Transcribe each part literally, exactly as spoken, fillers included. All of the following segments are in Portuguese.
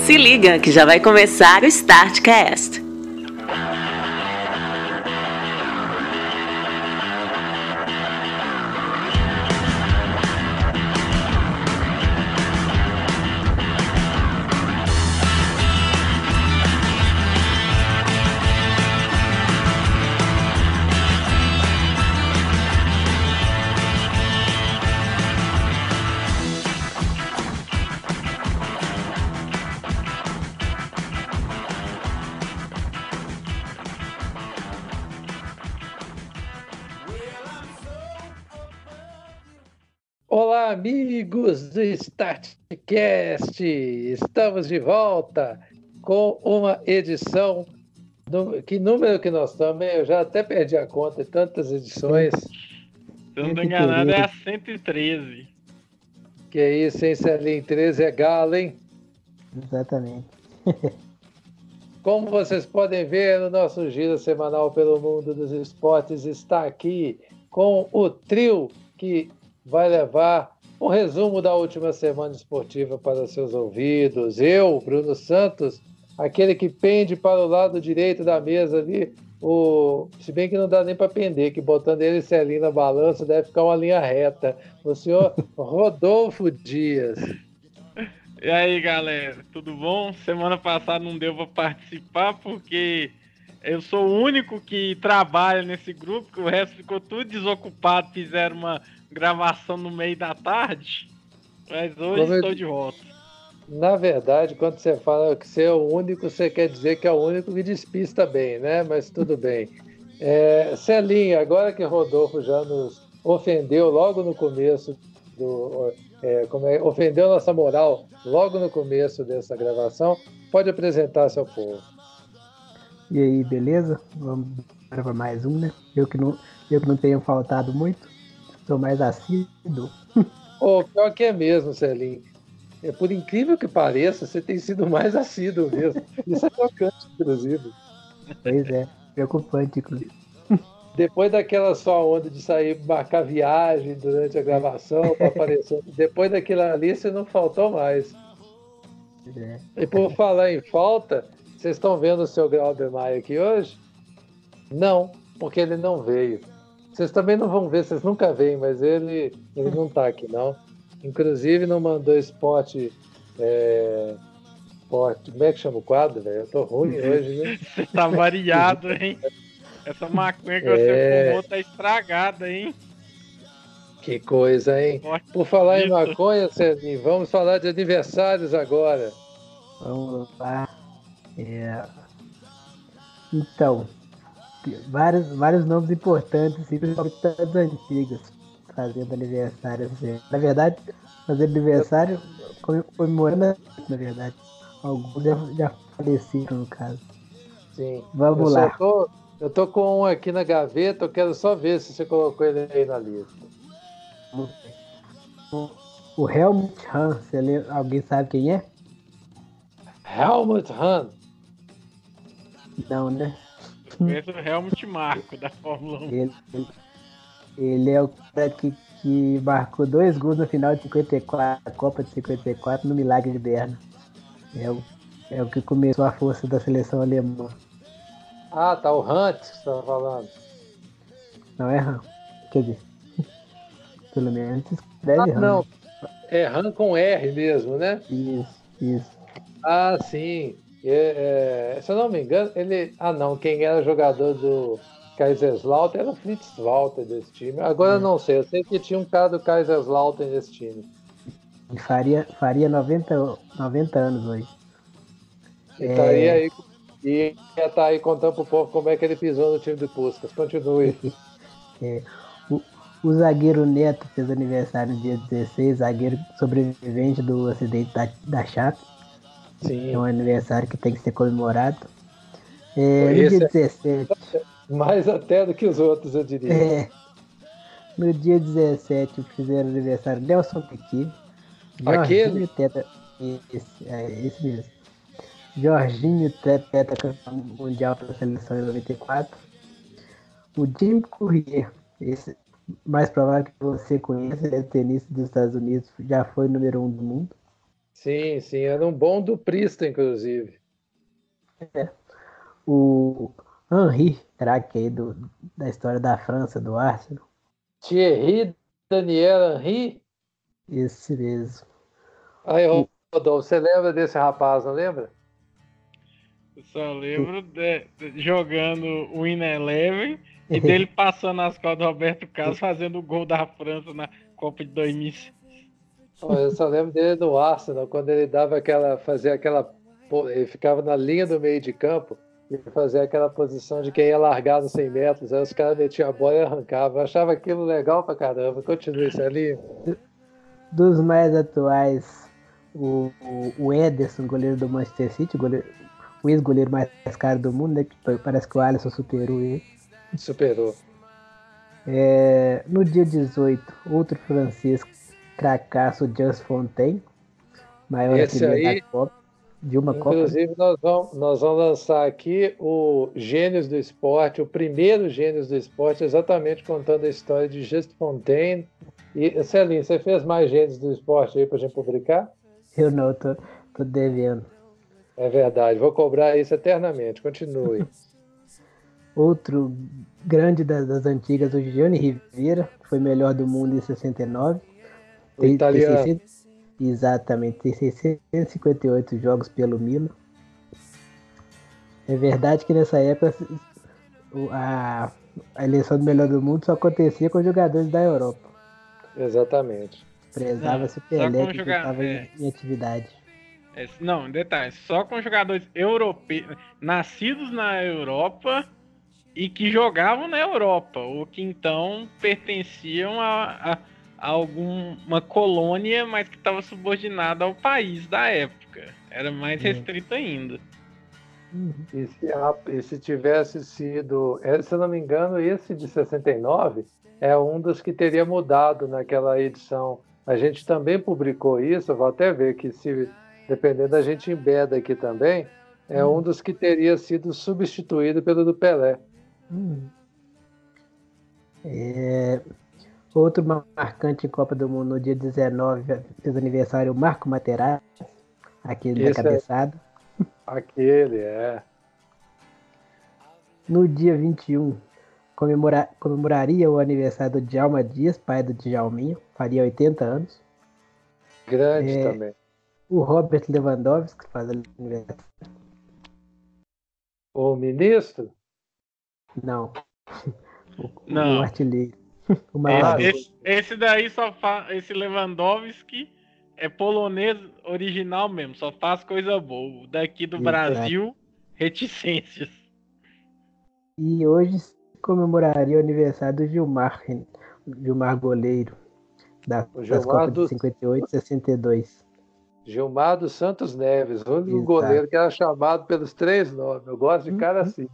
Se liga que já vai começar o StartCast. Olá, amigos do StartCast! Estamos de volta com uma edição. No, que número que nós estamos? Eu já até perdi a conta de tantas edições. Se eu não estou enganado, é a cento e treze. Que é isso, hein, Celinho? treze é galo, hein? Exatamente. Como vocês podem ver, o nosso giro semanal pelo mundo dos esportes está aqui com o trio que vai levar um resumo da última semana esportiva para seus ouvidos. Eu, Bruno Santos, aquele que pende para o lado direito da mesa ali, o... se bem que não dá nem para pender, que botando ele e Celinho na balança deve ficar uma linha reta. O senhor Rodolfo Dias. E aí, galera, tudo bom? Semana passada não deu para participar porque eu sou o único que trabalha nesse grupo, que o resto ficou tudo desocupado, fizeram uma gravação no meio da tarde, mas hoje Como estou eu... de volta. Na verdade, quando você fala que você é o único, você quer dizer que é o único que despista bem, né? Mas tudo bem. É, Celinho, agora que Rodolfo já nos ofendeu logo no começo, do, é, como é, ofendeu nossa moral logo no começo dessa gravação, pode apresentar seu povo. E aí, beleza? Vamos para mais um, né? Eu que não, eu que não tenho faltado muito. Sou mais assíduo. Oh, pior que é mesmo, Celinho. É, por incrível que pareça, você tem sido mais assíduo mesmo. Isso é tocante, inclusive. Pois é, preocupante, inclusive. Depois daquela sua onda de sair marcar viagem durante a gravação, para aparecer. Depois daquilo ali, você não faltou mais. É. E por falar em falta, vocês estão vendo o seu Glauber Maia aqui hoje? Não, porque ele não veio. Vocês também não vão ver, vocês nunca veem, mas ele, ele não está aqui, não. Inclusive, não mandou esporte. É, esporte como é que chama o quadro, velho? Eu tô ruim hoje, né? Você tá variado, hein? Essa maconha que É... você fumou tá estragada, hein? Que coisa, hein? Forte Por falar isso. em maconha, Celinho, vamos falar de aniversários agora. Vamos lá. É... Então, vários, vários nomes importantes, principalmente das antigas, fazendo aniversário. Assim. Na verdade, fazendo aniversário, comemorando, na verdade. Alguns já, já faleceram, no caso. Sim. Vamos eu lá. Tô, eu tô com um aqui na gaveta, eu quero só ver se você colocou ele aí na lista. O, o Helmut Hahn, você lembra, alguém sabe quem é? Helmut Hahn. Não, né? Conheço o Helmut Marko da Fórmula um. Ele, ele, ele é o cara que, que marcou dois gols na final de cinquenta e quatro, a Copa de cinquenta e quatro, no Milagre de Berna. É o, é o que começou a força da seleção alemã. Ah, tá, o Hunt que você estava falando. Não é Hahn? Quer dizer, pelo menos escreve Ah, Hahn. não. É Hahn com R mesmo, né? Isso, isso. Ah, sim. É, é, se eu não me engano, ele. Ah, não. Quem era jogador do Kaiserslautern era o Fritz Walter desse time. Agora É. eu não sei. Eu sei que tinha um cara do Kaiserslautern nesse time. E faria, faria noventa, noventa anos hoje. E estaria aí. E ia estar aí contando pro povo como é que ele pisou no time do Puskas. Continue. É, o, o zagueiro Neto fez aniversário no dia dezesseis, zagueiro sobrevivente do acidente da, da Chape. Sim. É um aniversário que tem que ser comemorado. É, no Esse dia é dezessete. mais até do que os outros, eu diria. É, no dia dezessete fizeram aniversário Nelson Piquet. Aquele? Teta, esse, é, esse mesmo. Jorginho, tetracampeão mundial pela seleção em noventa e quatro. O Jim Courier, esse mais provável que você conheça, ele é tenista dos Estados Unidos, já foi número um do mundo. Sim, sim, era um bom duprista, inclusive. É. O Henry, craque aí do, da história da França, do Arsenal. Thierry Daniel Henry? Esse mesmo. Aí, Rodolfo, você lembra desse rapaz, não lembra? Eu só lembro de, de, jogando o Win Eleven e dele passando as costas do Roberto Carlos fazendo o gol da França na Copa de dois mil e seis. Eu só lembro dele no Arsenal, quando ele dava aquela, fazia aquela, ele ficava na linha do meio de campo e fazia aquela posição de quem ia largar nos cem metros, aí os caras metiam a bola e arrancavam. Eu achava aquilo legal pra caramba. Continue, Celinho. Dos mais atuais, o, o, o Ederson, goleiro do Manchester City, goleiro, o ex-goleiro mais caro do mundo, né? Que parece que o Alisson superou ele. Superou. É, no dia dezoito, outro francês cracaço, Just Fontaine, maior Esse artilheiro aí, da Copa, de uma inclusive, Copa. nós vamos, nós vamos lançar aqui o Gênios do Esporte, o primeiro Gênios do Esporte, exatamente contando a história de Just Fontaine. E, Celinho, você fez mais Gênios do Esporte aí pra gente publicar? Eu não, tô, tô devendo. É verdade, vou cobrar isso eternamente. Continue. Outro grande das, das antigas, o Gianni Rivera, que foi melhor do mundo em sessenta e nove. O Tem, italiano. tem seiscentos, exatamente, tem seiscentos e cinquenta e oito jogos pelo Milan. É verdade que nessa época a, a eleição do melhor do mundo só acontecia com jogadores da Europa. Exatamente. Prezava-se o Pelé, que jogar, estava é, em, em atividade. É, não, detalhe, só com jogadores europeus, nascidos na Europa e que jogavam na Europa, ou que então pertenciam a, a, a alguma colônia, mas que estava subordinada ao país da época. Era mais restrito ainda. Uhum. E, se, e se tivesse sido, se eu não me engano, esse de sessenta e nove é um dos que teria mudado naquela edição. A gente também publicou isso, eu vou até ver que se dependendo da gente embeda aqui também, é uhum. um dos que teria sido substituído pelo do Pelé. Uhum. É... Outro marcante em Copa do Mundo no dia dezenove, fez aniversário, o Marco Materazzi, aquele Esse da cabeçada. É... Aquele, é. No dia vinte e um, comemora... comemoraria o aniversário do Djalma Dias, pai do Djalminha, faria oitenta anos. Grande é... também. O Robert Lewandowski, que faz aniversário. O ministro? Não. O, Não. o artilheiro. O esse, esse, esse daí só faz. Esse Lewandowski é polonês original mesmo, só faz coisa boa. Daqui do Exato. Brasil, reticências. E hoje comemoraria o aniversário do Gilmar, Gilmar goleiro, da, das Copas do... de cinquenta e oito e sessenta e dois. Gilmar dos Santos Neves, o único goleiro que era chamado pelos três nomes. Eu gosto de cara assim.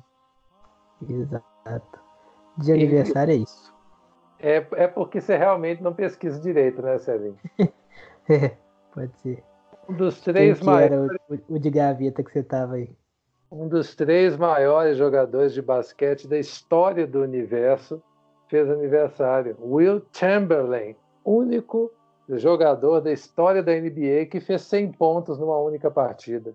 Exato. De aniversário e, é isso. É, é porque você realmente não pesquisa direito, né, Celinho? É, pode ser. Um dos três Quem que maiores... era o, o de gaveta que você tava aí? Um dos três maiores jogadores de basquete da história do universo fez aniversário. Will Chamberlain, único jogador da história da N B A que fez cem pontos numa única partida.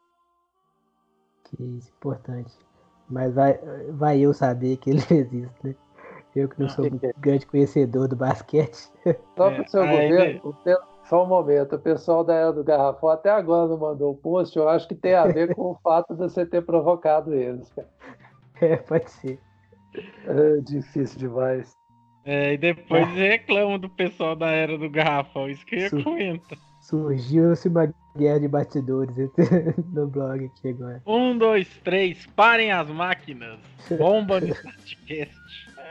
Que isso, importante. Mas vai, vai eu saber que ele fez isso, né? Eu que não sou um grande conhecedor do basquete. Só para o seu é, governo, é... só um momento, o pessoal da Era do Garrafão até agora não mandou o post, eu acho que tem a ver com o fato de você ter provocado eles, cara. É, pode ser. É difícil demais. É, e depois é. reclamam do pessoal da Era do Garrafão, isso que eu Sur- comento. Surgiu-se uma guerra de bastidores no blog aqui agora. Um, dois, três, parem as máquinas. Bomba no podcast.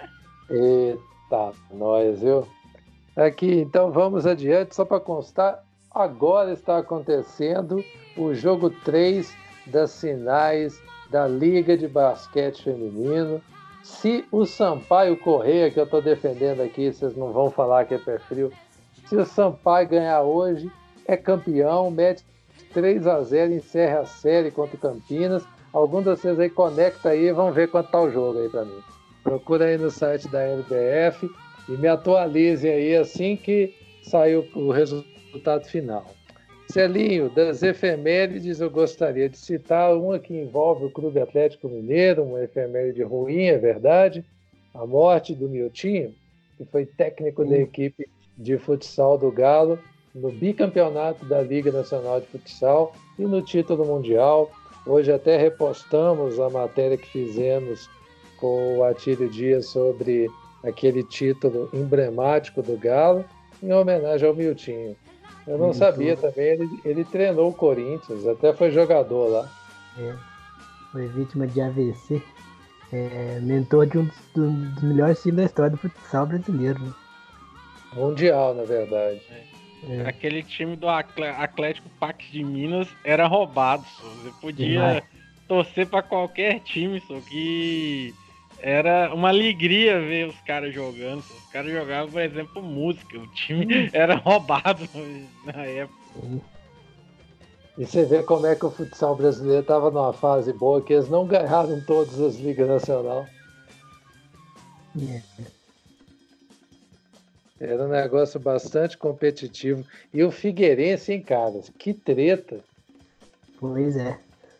Eita, nós, viu? Aqui, então vamos adiante, só para constar, agora está acontecendo o jogo três das finais da Liga de Basquete Feminino. Se o Sampaio Corrêa, que eu estou defendendo aqui, vocês não vão falar que é pé frio, se o Sampaio ganhar hoje, é campeão, mete três a zero, encerra a série contra o Campinas. Alguns de vocês aí conecta aí e vão ver quanto tá o jogo aí para mim. Procura aí no site da N B F e me atualizem aí assim que sair o resultado final. Celinho, das efemérides, eu gostaria de citar uma que envolve o Clube Atlético Mineiro, uma efeméride ruim, é verdade, a morte do Miltinho, que foi técnico da equipe de futsal do Galo, no bicampeonato da Liga Nacional de Futsal e no título mundial. Hoje até repostamos a matéria que fizemos com o Atílio Dias sobre aquele título emblemático do Galo, em homenagem ao Miltinho. Eu não Muito. sabia também, ele, ele treinou o Corinthians, até foi jogador lá. É, foi vítima de A V C, é, mentor de um dos, dos melhores times da história do futsal brasileiro. Né? Mundial, na verdade. É. Aquele time do Atlético Pax de Minas era roubado, só. Você podia Demais. torcer para qualquer time, só que era uma alegria ver os caras jogando. Só. Os caras jogavam, por exemplo, música. O time era roubado na época. E você vê como é que o futsal brasileiro estava numa fase boa, que eles não ganharam todas as ligas nacionais. É. Era um negócio bastante competitivo. E o Figueirense, hein, cara? Que treta. Pois é.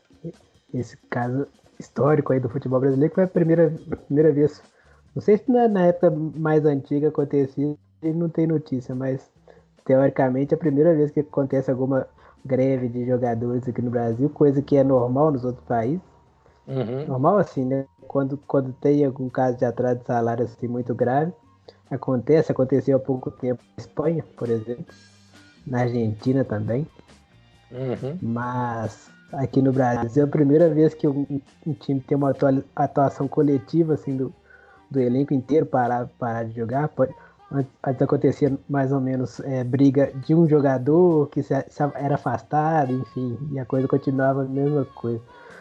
Esse caso histórico aí do futebol brasileiro, que foi a primeira, primeira vez. Não sei se na, na época mais antiga acontecia, e não tem notícia, mas teoricamente é a primeira vez que acontece alguma greve de jogadores aqui no Brasil, coisa que é normal nos outros países. Uhum. Normal assim, né? Quando, quando tem algum caso de atraso de salário assim muito grave, acontece, aconteceu há pouco tempo na Espanha, por exemplo, na Argentina também, uhum. mas aqui no Brasil é a primeira vez que um, um time tem uma atuação coletiva assim, do, do elenco inteiro parar, parar de jogar. Pode, antes acontecia mais ou menos é, briga de um jogador que se, se era afastado, enfim, e a coisa continuava a mesma coisa.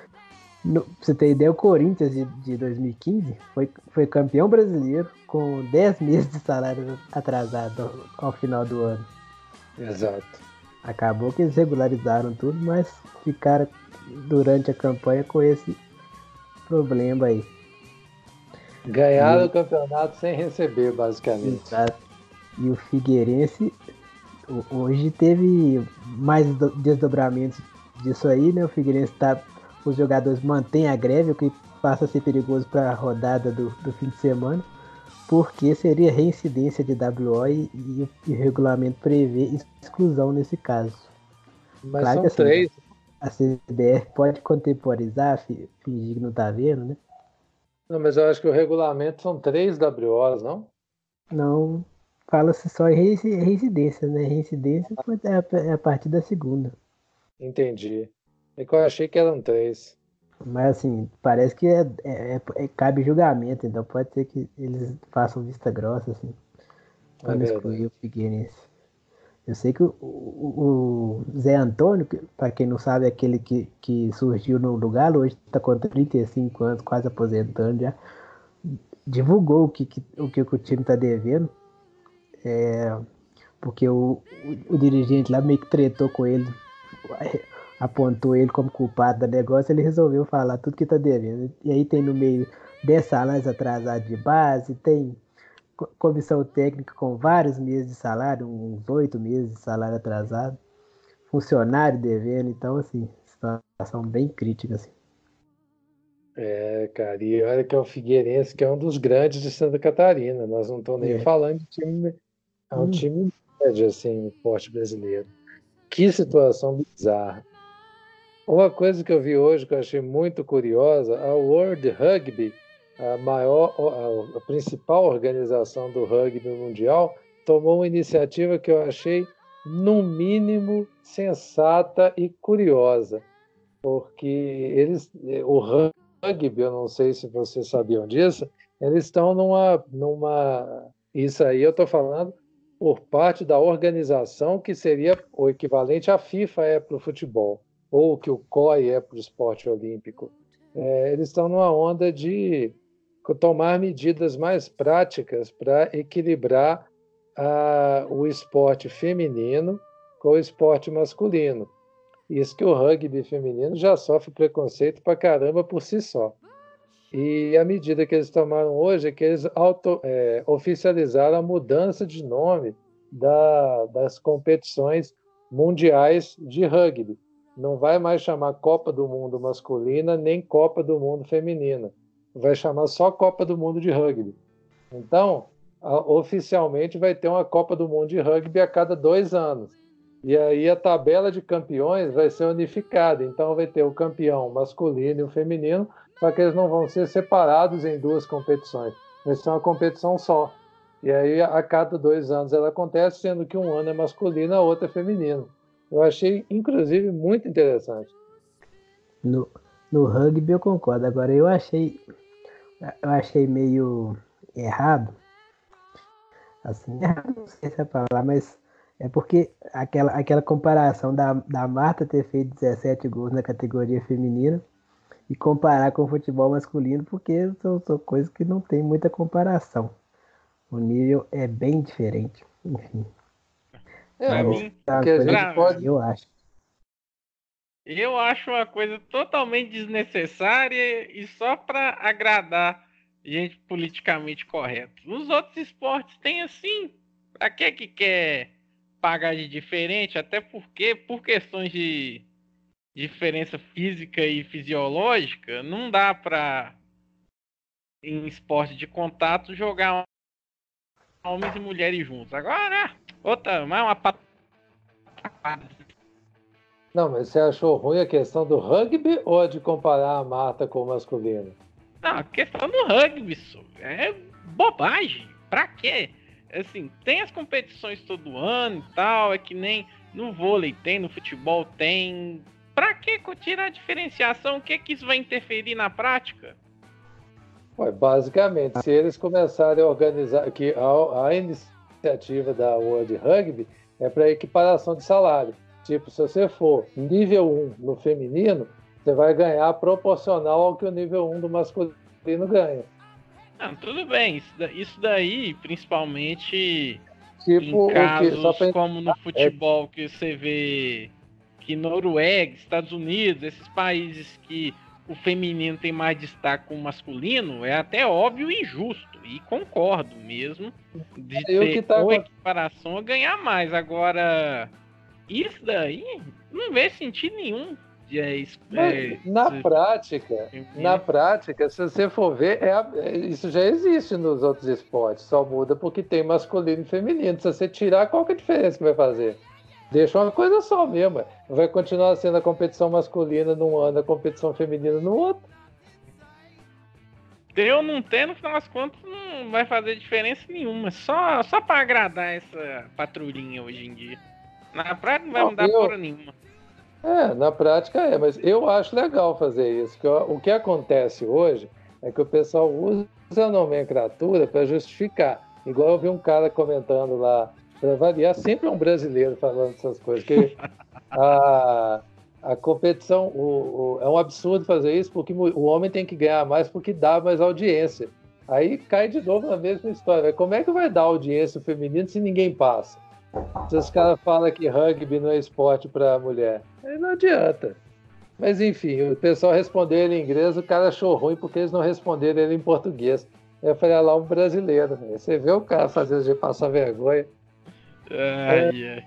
No, pra você ter ideia, o Corinthians de, de dois mil e quinze foi, foi campeão brasileiro com dez meses de salário atrasado ao, ao final do ano. Exato. Acabou que eles regularizaram tudo, mas ficaram durante a campanha com esse problema aí. Ganharam e... o campeonato sem receber, basicamente. Exato. E o Figueirense hoje teve mais desdobramentos disso aí, né? O Figueirense tá... Os jogadores mantêm a greve, o que passa a ser perigoso para a rodada do, do fim de semana, porque seria reincidência de W O e, e, e o regulamento prevê exclusão nesse caso. Mas claro são que, assim, três. A C B F pode contemporizar, fingir que não está vendo, né? Não, mas eu acho que o regulamento são três W Os, não? Não, fala-se só em reincidência, né? Reincidência é a partir da segunda. Entendi. É que eu achei que eram três. Mas assim, parece que é, é, é, cabe julgamento, então pode ser que eles façam vista grossa, assim, para não excluir o Figueirense. Eu sei que o, o, o Zé Antônio, para quem não sabe, é aquele que, que surgiu no lugar, hoje está com trinta e cinco anos, quase aposentando já, divulgou o que, que, o, que o time está devendo, é, porque o, o, o dirigente lá meio que tretou com ele, apontou ele como culpado do negócio, ele resolveu falar tudo que tá devendo. E aí tem no meio dez salários atrasados de base, tem comissão técnica com vários meses de salário, uns oito meses de salário atrasado, funcionário devendo, então assim, situação bem crítica, assim. É, cara, e olha que é o Figueirense, que é um dos grandes de Santa Catarina, nós não estamos nem é. falando de time, é um hum. time médio, assim, no esporte brasileiro. Que situação bizarra. Uma coisa que eu vi hoje que eu achei muito curiosa, a World Rugby, a maior, a, a principal organização do rugby mundial, tomou uma iniciativa que eu achei, no mínimo, sensata e curiosa, porque eles, o rugby, eu não sei se vocês sabiam disso, eles estão numa, numa, isso aí eu estou falando por parte da organização que seria o equivalente à FIFA é para o futebol, ou que o C O I é para o esporte olímpico. É, eles estão numa onda de tomar medidas mais práticas para equilibrar a, o esporte feminino com o esporte masculino. Isso que o rugby feminino já sofre preconceito pra caramba por si só. E a medida que eles tomaram hoje é que eles auto, é, oficializaram a mudança de nome da, das competições mundiais de rugby. Não vai mais chamar Copa do Mundo masculina nem Copa do Mundo feminina. Vai chamar só Copa do Mundo de rugby. Então, a, oficialmente vai ter uma Copa do Mundo de rugby a cada dois anos. E aí a tabela de campeões vai ser unificada. Então vai ter o campeão masculino e o feminino, só que eles não vão ser separados em duas competições. Vai ser uma competição só. E aí a cada dois anos ela acontece, sendo que um ano é masculino, a outra é feminino. Eu achei, inclusive, muito interessante. No, no rugby eu concordo. Agora eu achei, eu achei meio errado. Assim, errado, não sei se é a palavra, mas é porque aquela, aquela comparação da, da Marta ter feito dezessete gols na categoria feminina e comparar com o futebol masculino, porque são, são coisas que não tem muita comparação. O nível é bem diferente. Enfim. É, Pra o mim, que a gente pra- pode... Eu acho. Eu acho uma coisa totalmente desnecessária e só para agradar gente politicamente correta. Os outros esportes têm assim. Pra que que quer pagar de diferente? Até porque, por questões de diferença física e fisiológica, não dá para, em esporte de contato, jogar homens e mulheres juntos. Agora, outra, mais uma patada. Não, mas você achou ruim a questão do rugby ou a de comparar a Marta com o masculino? Não, a questão do rugby, só, é bobagem. Pra quê? Assim, tem as competições todo ano e tal, é que nem no vôlei tem, no futebol tem. Pra que tirar a diferenciação? O que que isso vai interferir na prática? Ué, basicamente, se eles começarem a organizar, que a, a iniciativa da World Rugby é para equiparação de salário. Tipo, se você for nível um no feminino, você vai ganhar proporcional ao que o nível um do masculino ganha. Não, tudo bem, isso, da- isso daí, principalmente Tipo, em o que, casos só pra... como no futebol, que você vê que Noruega, Estados Unidos, esses países que o feminino tem mais destaque com o masculino, é até óbvio e injusto, e concordo mesmo, de E o ter que tá ou acon- equiparação a ganhar mais. Agora, isso daí não vê sentido nenhum. de, é, es- é, Mas, na se- prática, na prática, se você for ver, é a- é- isso já existe nos outros esportes, só muda porque tem masculino e feminino. Se você tirar, qual que é a diferença que vai fazer? Deixa uma coisa só mesmo. Vai continuar sendo a competição masculina num ano, a competição feminina no outro. ter ou não ter, no final das contas, não vai fazer diferença nenhuma. Só, só para agradar essa patrulhinha hoje em dia. Na prática não vai Não, mudar eu- porra nenhuma. É, na prática é, mas eu acho legal fazer isso. Que o o que acontece hoje é que o pessoal usa a nomenclatura para justificar. Igual eu vi um cara comentando lá, para variar, sempre é um brasileiro falando essas coisas, que a, a competição, o, o- é um absurdo fazer isso, porque o homem tem que ganhar mais porque dá mais audiência. Aí cai de novo na mesma história. Como é que vai dar audiência feminina se ninguém passa? Se os caras falam que rugby não é esporte para mulher, aí não adianta. Mas enfim, o pessoal respondeu ele em inglês, o cara achou ruim porque eles não responderam ele em português. Eu falei, ah lá, um brasileiro. Você vê o cara fazendo de passar vergonha. Ai, ai.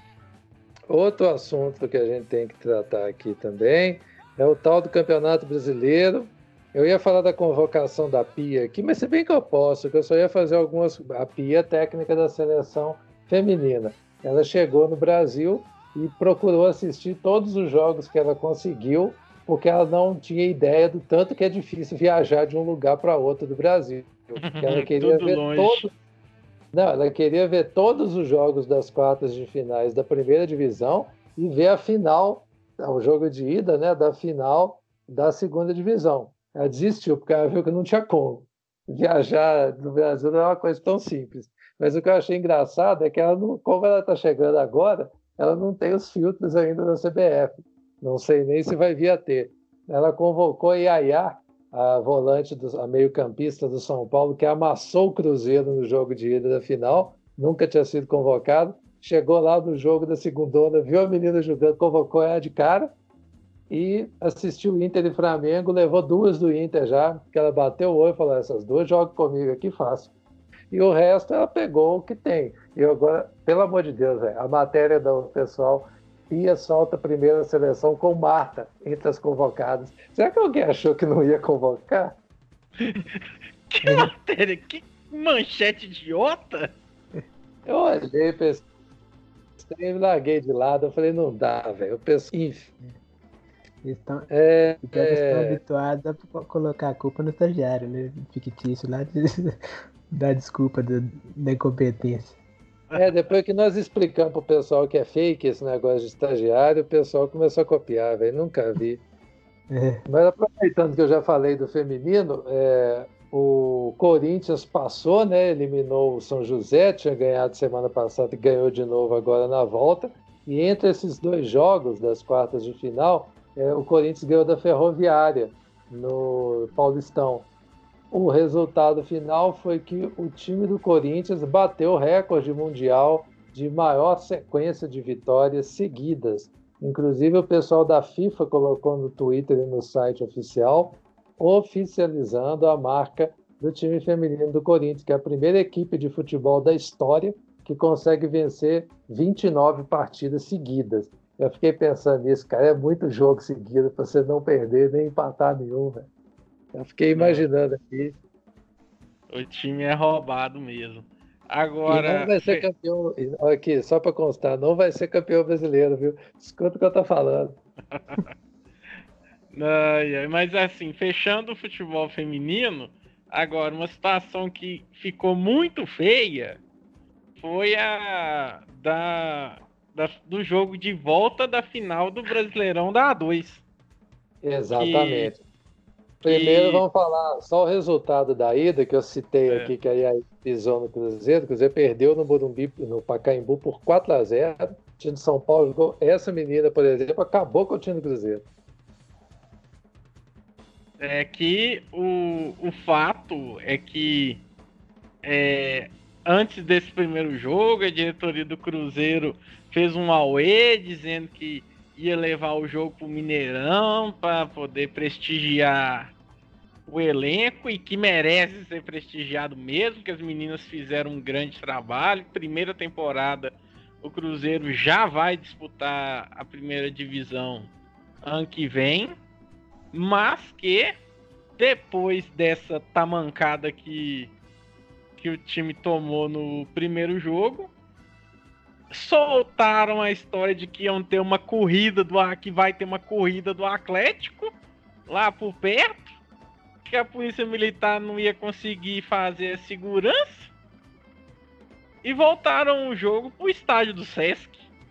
Outro assunto que a gente tem que tratar aqui também é o tal do Campeonato Brasileiro. Eu ia falar da convocação da Pia aqui, mas se bem que eu posso, que eu só ia fazer algumas... A Pia é técnica da seleção feminina. Ela chegou no Brasil e procurou assistir todos os jogos que ela conseguiu, porque ela não tinha ideia do tanto que é difícil viajar de um lugar para outro do Brasil. Que ela queria Tudo ver longe. todos... Não, ela queria ver todos os jogos das quartas de finais da primeira divisão e ver a final, o jogo de ida, né, da final da segunda divisão. Ela desistiu, porque ela viu que não tinha como. Viajar no Brasil não é uma coisa tão simples. Mas o que eu achei engraçado é que ela não, como ela está chegando agora, ela não tem os filtros ainda da C B F. Não sei nem se vai vir a ter. Ela convocou a Yaya, a volante, do, a meio-campista do São Paulo, que amassou o Cruzeiro no jogo de ida da final, nunca tinha sido convocado. Chegou lá no jogo da segundona, viu a menina jogando, convocou ela de cara e assistiu o Inter e Flamengo, levou duas do Inter já, que ela bateu o olho e falou, essas duas jogam comigo aqui, fácil. e o resto ela pegou o que tem. E agora, pelo amor de Deus, véio, a matéria do pessoal ia solta a primeira seleção com Marta entre as convocadas. Será que alguém achou que não ia convocar? Que matéria? Que manchete idiota? Eu olhei, pensei, e larguei de lado. Eu falei, não dá, velho. Eu pensei, enfim. Eles estão É, é... é... habituados a colocar a culpa no estagiário, né? Fictício lá, de... da desculpa do... da incompetência. É, depois que nós explicamos pro pessoal que é fake esse negócio de estagiário, o pessoal começou a copiar, velho. Nunca vi. É. Mas aproveitando que eu já falei do feminino, é, o Corinthians passou, né? Eliminou o São José, tinha ganhado semana passada e ganhou de novo agora na volta. E entre esses dois jogos das quartas de final, é, o Corinthians ganhou da Ferroviária no Paulistão. O resultado final foi que o time do Corinthians bateu o recorde mundial de maior sequência de vitórias seguidas. Inclusive, o pessoal da FIFA colocou no Twitter e no site oficial, oficializando a marca do time feminino do Corinthians, que é a primeira equipe de futebol da história que consegue vencer vinte e nove partidas seguidas. Eu fiquei pensando nisso, cara, é muito jogo seguido para você não perder nem empatar nenhum, velho. Eu fiquei imaginando aqui. O time é roubado mesmo. Agora. E não vai ser campeão. Aqui, só para constar, não vai ser campeão brasileiro, viu? Escuta o que eu tô falando. Não, mas assim, fechando o futebol feminino, agora uma situação que ficou muito feia foi a da, da do jogo de volta da final do Brasileirão da A dois. Exatamente. Que... Primeiro E... vamos falar só o resultado da ida, que eu citei é. aqui, que aí pisou no Cruzeiro. O Cruzeiro perdeu no Morumbi, no Pacaembu, por quatro a zero. O time de São Paulo jogou. Essa menina, por exemplo, acabou com o time do Cruzeiro. É que o, o fato é que é, antes desse primeiro jogo, a diretoria do Cruzeiro fez um auê dizendo que ia levar o jogo pro Mineirão para poder prestigiar o elenco e que merece ser prestigiado mesmo, que as meninas fizeram um grande trabalho. Primeira temporada, o Cruzeiro já vai disputar a primeira divisão ano que vem, mas que depois dessa tamancada que, que o time tomou no primeiro jogo, soltaram a história de que iam ter uma corrida do que vai ter uma corrida do Atlético lá por perto, que a polícia militar não ia conseguir fazer a segurança, e voltaram o jogo pro estádio do Sesc.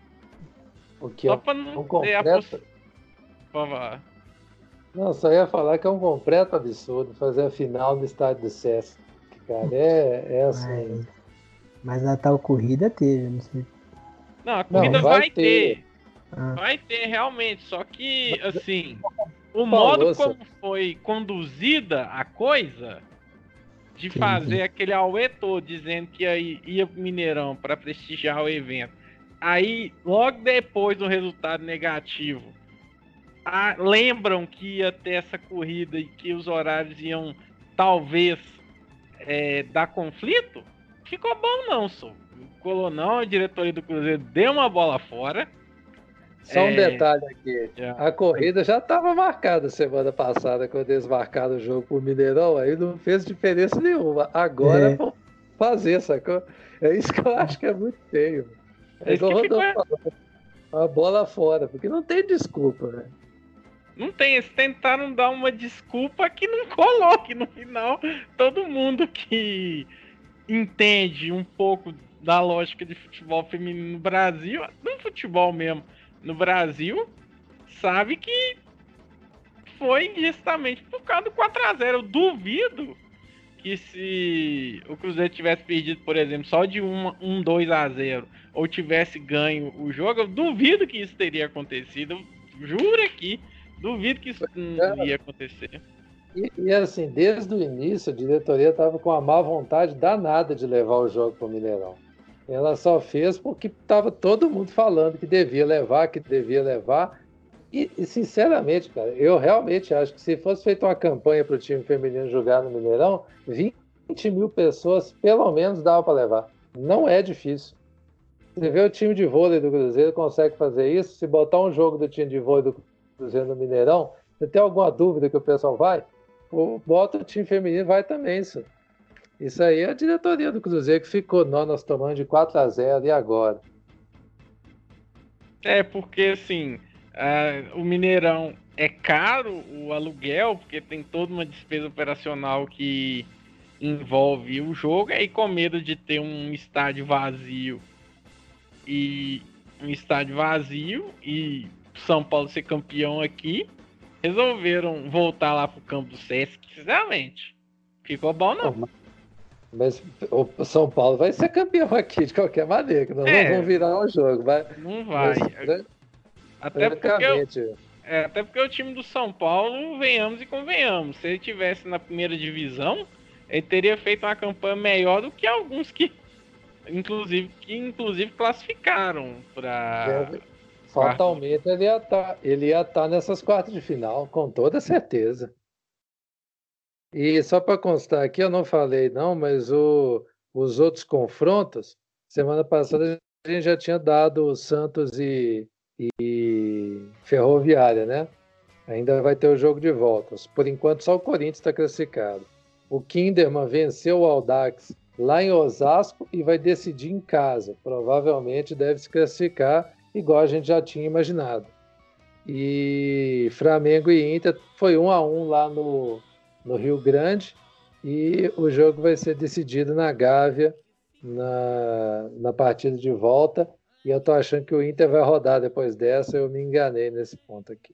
O que só é para não um ter completo... a poss... Por favor. Não, só ia falar que é um completo absurdo fazer a final no estádio do Sesc. Cara, é, é assim. Mas, mas a tal corrida teve, não sei. Não, a corrida não, vai, vai ter. ter. Ah. Vai ter realmente, só que, assim, o modo como foi conduzida a coisa, de Entendi. fazer aquele auê todo, dizendo que ia, ia pro Mineirão para prestigiar o evento. Aí, logo depois do resultado negativo, a, lembram que ia ter essa corrida e que os horários iam, talvez, é, dar conflito? Ficou bom não, só. O Colonão, a diretoria do Cruzeiro, deu uma bola fora. Só um é... detalhe aqui. Já. A corrida já estava marcada semana passada, quando eles marcaram o jogo pro Mineirão, aí não fez diferença nenhuma. Agora é. vão fazer, sacou? É isso que eu acho que é muito feio. É igual o Rodolfo falou. A bola fora, porque não tem desculpa, né? Não tem, eles tentaram dar uma desculpa que não coloque no final todo mundo que entende um pouco da lógica de futebol feminino no Brasil, no futebol mesmo, no Brasil, sabe que foi justamente por causa do quatro a zero. Eu duvido que se o Cruzeiro tivesse perdido, por exemplo, só de um dois a zero, ou tivesse ganho o jogo, eu duvido que isso teria acontecido. Eu juro aqui, duvido que isso não ia acontecer. E, e assim, desde o início, a diretoria estava com a má vontade danada de levar o jogo para o Mineirão. Ela só fez porque estava todo mundo falando que devia levar, que devia levar. E, e, sinceramente, cara, eu realmente acho que se fosse feita uma campanha para o time feminino jogar no Mineirão, vinha vinte mil pessoas, pelo menos, dava para levar. Não é difícil. Você vê o time de vôlei do Cruzeiro consegue fazer isso. Se botar um jogo do time de vôlei do Cruzeiro no Mineirão, você tem alguma dúvida que o pessoal vai? Bota o time feminino, vai também, isso. Isso aí é a diretoria do Cruzeiro que ficou, não, nós tomamos de quatro a zero, e agora? É, porque assim, uh, o Mineirão é caro, o aluguel, porque tem toda uma despesa operacional que envolve o jogo, e com medo de ter um estádio vazio e um estádio vazio e São Paulo ser campeão aqui, resolveram voltar lá pro campo do Sesc, sinceramente. Ficou bom, não. Mas o São Paulo vai ser campeão aqui de qualquer maneira, que nós é, não vamos virar o jogo. Vai, não vai. Mas, até, porque eu, é, até porque o time do São Paulo, venhamos e convenhamos, se ele tivesse na primeira divisão, ele teria feito uma campanha melhor do que alguns que, inclusive, que inclusive classificaram para... Fatalmente ele ia estar ele ia estar nessas quartas de final, com toda certeza. E só para constar aqui, eu não falei não, mas o, os outros confrontos, semana passada a gente já tinha dado o Santos e, e Ferroviária, né? Ainda vai ter o jogo de voltas. Por enquanto só o Corinthians está classificado. O Kinderman venceu o Audax lá em Osasco e vai decidir em casa. Provavelmente deve se classificar igual a gente já tinha imaginado. E Flamengo e Inter foi um a um lá no, no Rio Grande, e o jogo vai ser decidido na Gávea, na, na partida de volta, e eu tô achando que o Inter vai rodar depois dessa. Eu me enganei nesse ponto aqui.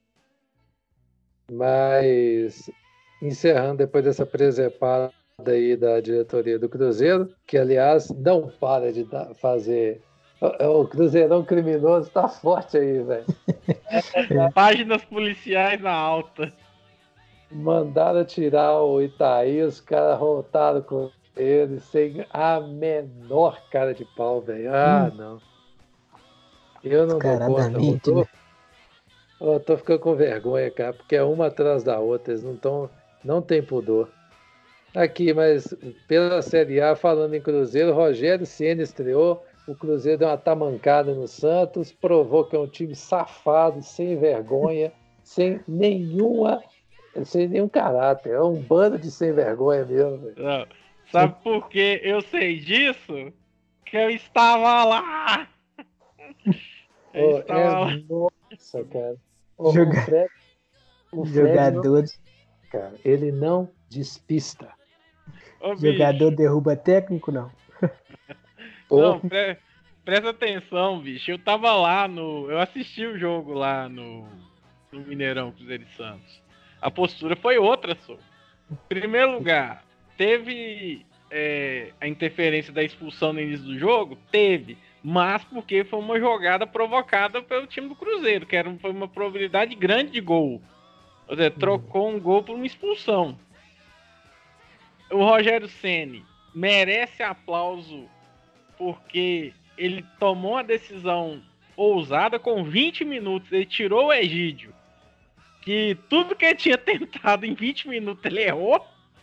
Mas, encerrando depois dessa presepada aí da diretoria do Cruzeiro, que aliás não para de fazer... O Cruzeirão criminoso tá forte aí, velho. Páginas policiais na alta. Mandaram tirar o Itaí, os caras voltaram com ele sem a menor cara de pau, velho. Ah, hum. não. Eu não dou conta. Eu tô, né? eu tô ficando com vergonha, cara, porque é uma atrás da outra. Eles não tão, não tem pudor. Aqui, mas pela Série A, falando em Cruzeiro, Rogério Ceni estreou. O Cruzeiro deu uma tamancada no Santos, provou que é um time safado, sem vergonha, sem nenhuma, sem nenhum caráter. É um bando de sem vergonha mesmo. Não. Sabe por que eu sei disso? Que eu estava lá! Eu oh, estava é, lá. Nossa, cara. Oh, Joga... o Fred, o Fred Jogador... Não, cara, ele não despista. Ô, Jogador derruba técnico, não? Não, pre... presta atenção, bicho. Eu tava lá no... Eu assisti o jogo lá no, no Mineirão, Cruzeiro e Santos. A postura foi outra, só. Em primeiro lugar, teve é, a interferência da expulsão no início do jogo? Teve. Mas porque foi uma jogada provocada pelo time do Cruzeiro, que era, foi uma probabilidade grande de gol. Ou seja, trocou um gol por uma expulsão. O Rogério Ceni merece aplauso porque ele tomou uma decisão ousada com vinte minutos. Ele tirou o Egídio, que tudo que ele tinha tentado em vinte minutos ele errou.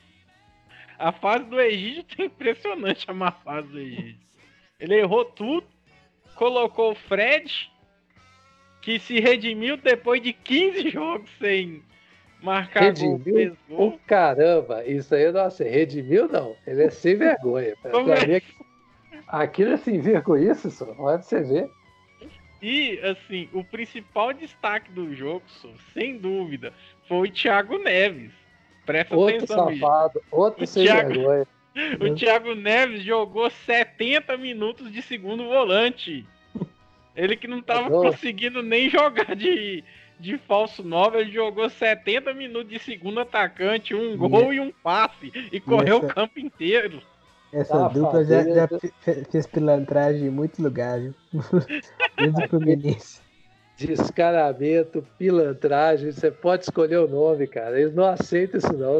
A fase do Egídio tá impressionante, a má fase do Egídio. Ele errou tudo, colocou o Fred, que se redimiu depois de quinze jogos sem marcar redimiu gol. O caramba, isso aí eu não sei. Redimiu não, ele é sem vergonha. É? Aquilo é sem vergonhice, só. Olha pra você ver. E, assim, o principal destaque do jogo, só, sem dúvida, foi o Thiago Neves. Presta outro atenção, safado, bicho. Outro o sem Thiago, vergonha. O Thiago Neves jogou setenta minutos de segundo volante. Ele que não tava Agora. conseguindo nem jogar de, de falso nove, ele jogou setenta minutos de segundo atacante, um gol e, e um passe, e correu essa, o campo inteiro. Essa tá dupla já, já fez pilantragem em muitos lugares, desde o Fluminense. Descaramento, pilantragem, você pode escolher o nome, cara. Eles não aceitam isso não.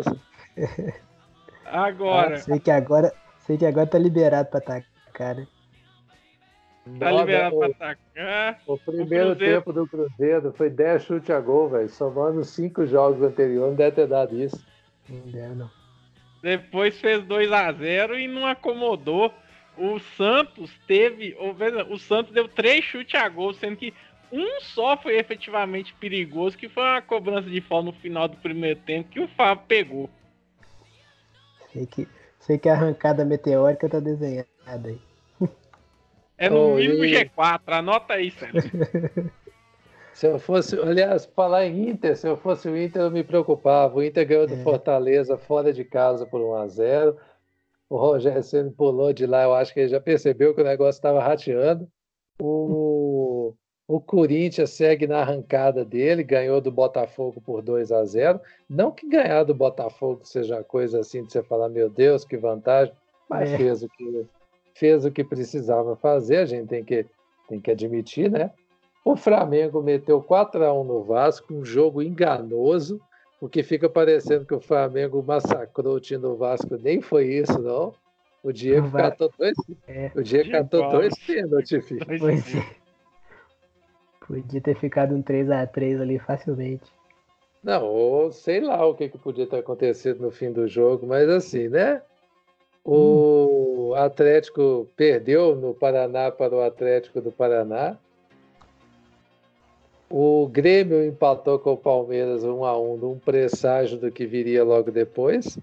Agora. Ah, sei que agora. Sei que agora tá liberado pra atacar, né? Tá liberado o, pra atacar. O primeiro o tempo do Cruzeiro foi dez chutes a gol, velho. Somando cinco jogos anteriores, não deve ter dado isso. Não deve, não. Depois fez dois a zero e não acomodou. O Santos teve... O Santos deu três chutes a gol, sendo que um só foi efetivamente perigoso, que foi uma cobrança de falta no final do primeiro tempo, que o Fábio pegou. Sei que, sei que a arrancada meteórica tá desenhada aí. É no Oh, mínimo e... G quatro, anota aí, Sérgio. Se eu fosse, aliás, falar em Inter, se eu fosse o Inter, eu me preocupava. O Inter ganhou do É. Fortaleza fora de casa por um a zero. O Rogério Ceni pulou de lá, eu acho que ele já percebeu que o negócio estava rateando. O, o Corinthians segue na arrancada dele, ganhou do Botafogo por dois a zero. Não que ganhar do Botafogo seja coisa assim de você falar, meu Deus, que vantagem, mas É. fez o que, fez o que precisava fazer, a gente tem que, tem que admitir, né? O Flamengo meteu quatro a um no Vasco, um jogo enganoso, o que fica parecendo que o Flamengo massacrou o time do Vasco, nem foi isso, não. O Diego Vai- catou dois, É. o Diego Diego catou dois Alves. pênaltis, filho. Dois Pois pênaltis. é. Podia ter ficado um três a três ali facilmente. Não, ou sei lá o que, que podia ter acontecido no fim do jogo, mas assim, né? O Atlético perdeu no Paraná para o Atlético do Paraná. O Grêmio empatou com o Palmeiras um a um, num presságio do que viria logo depois.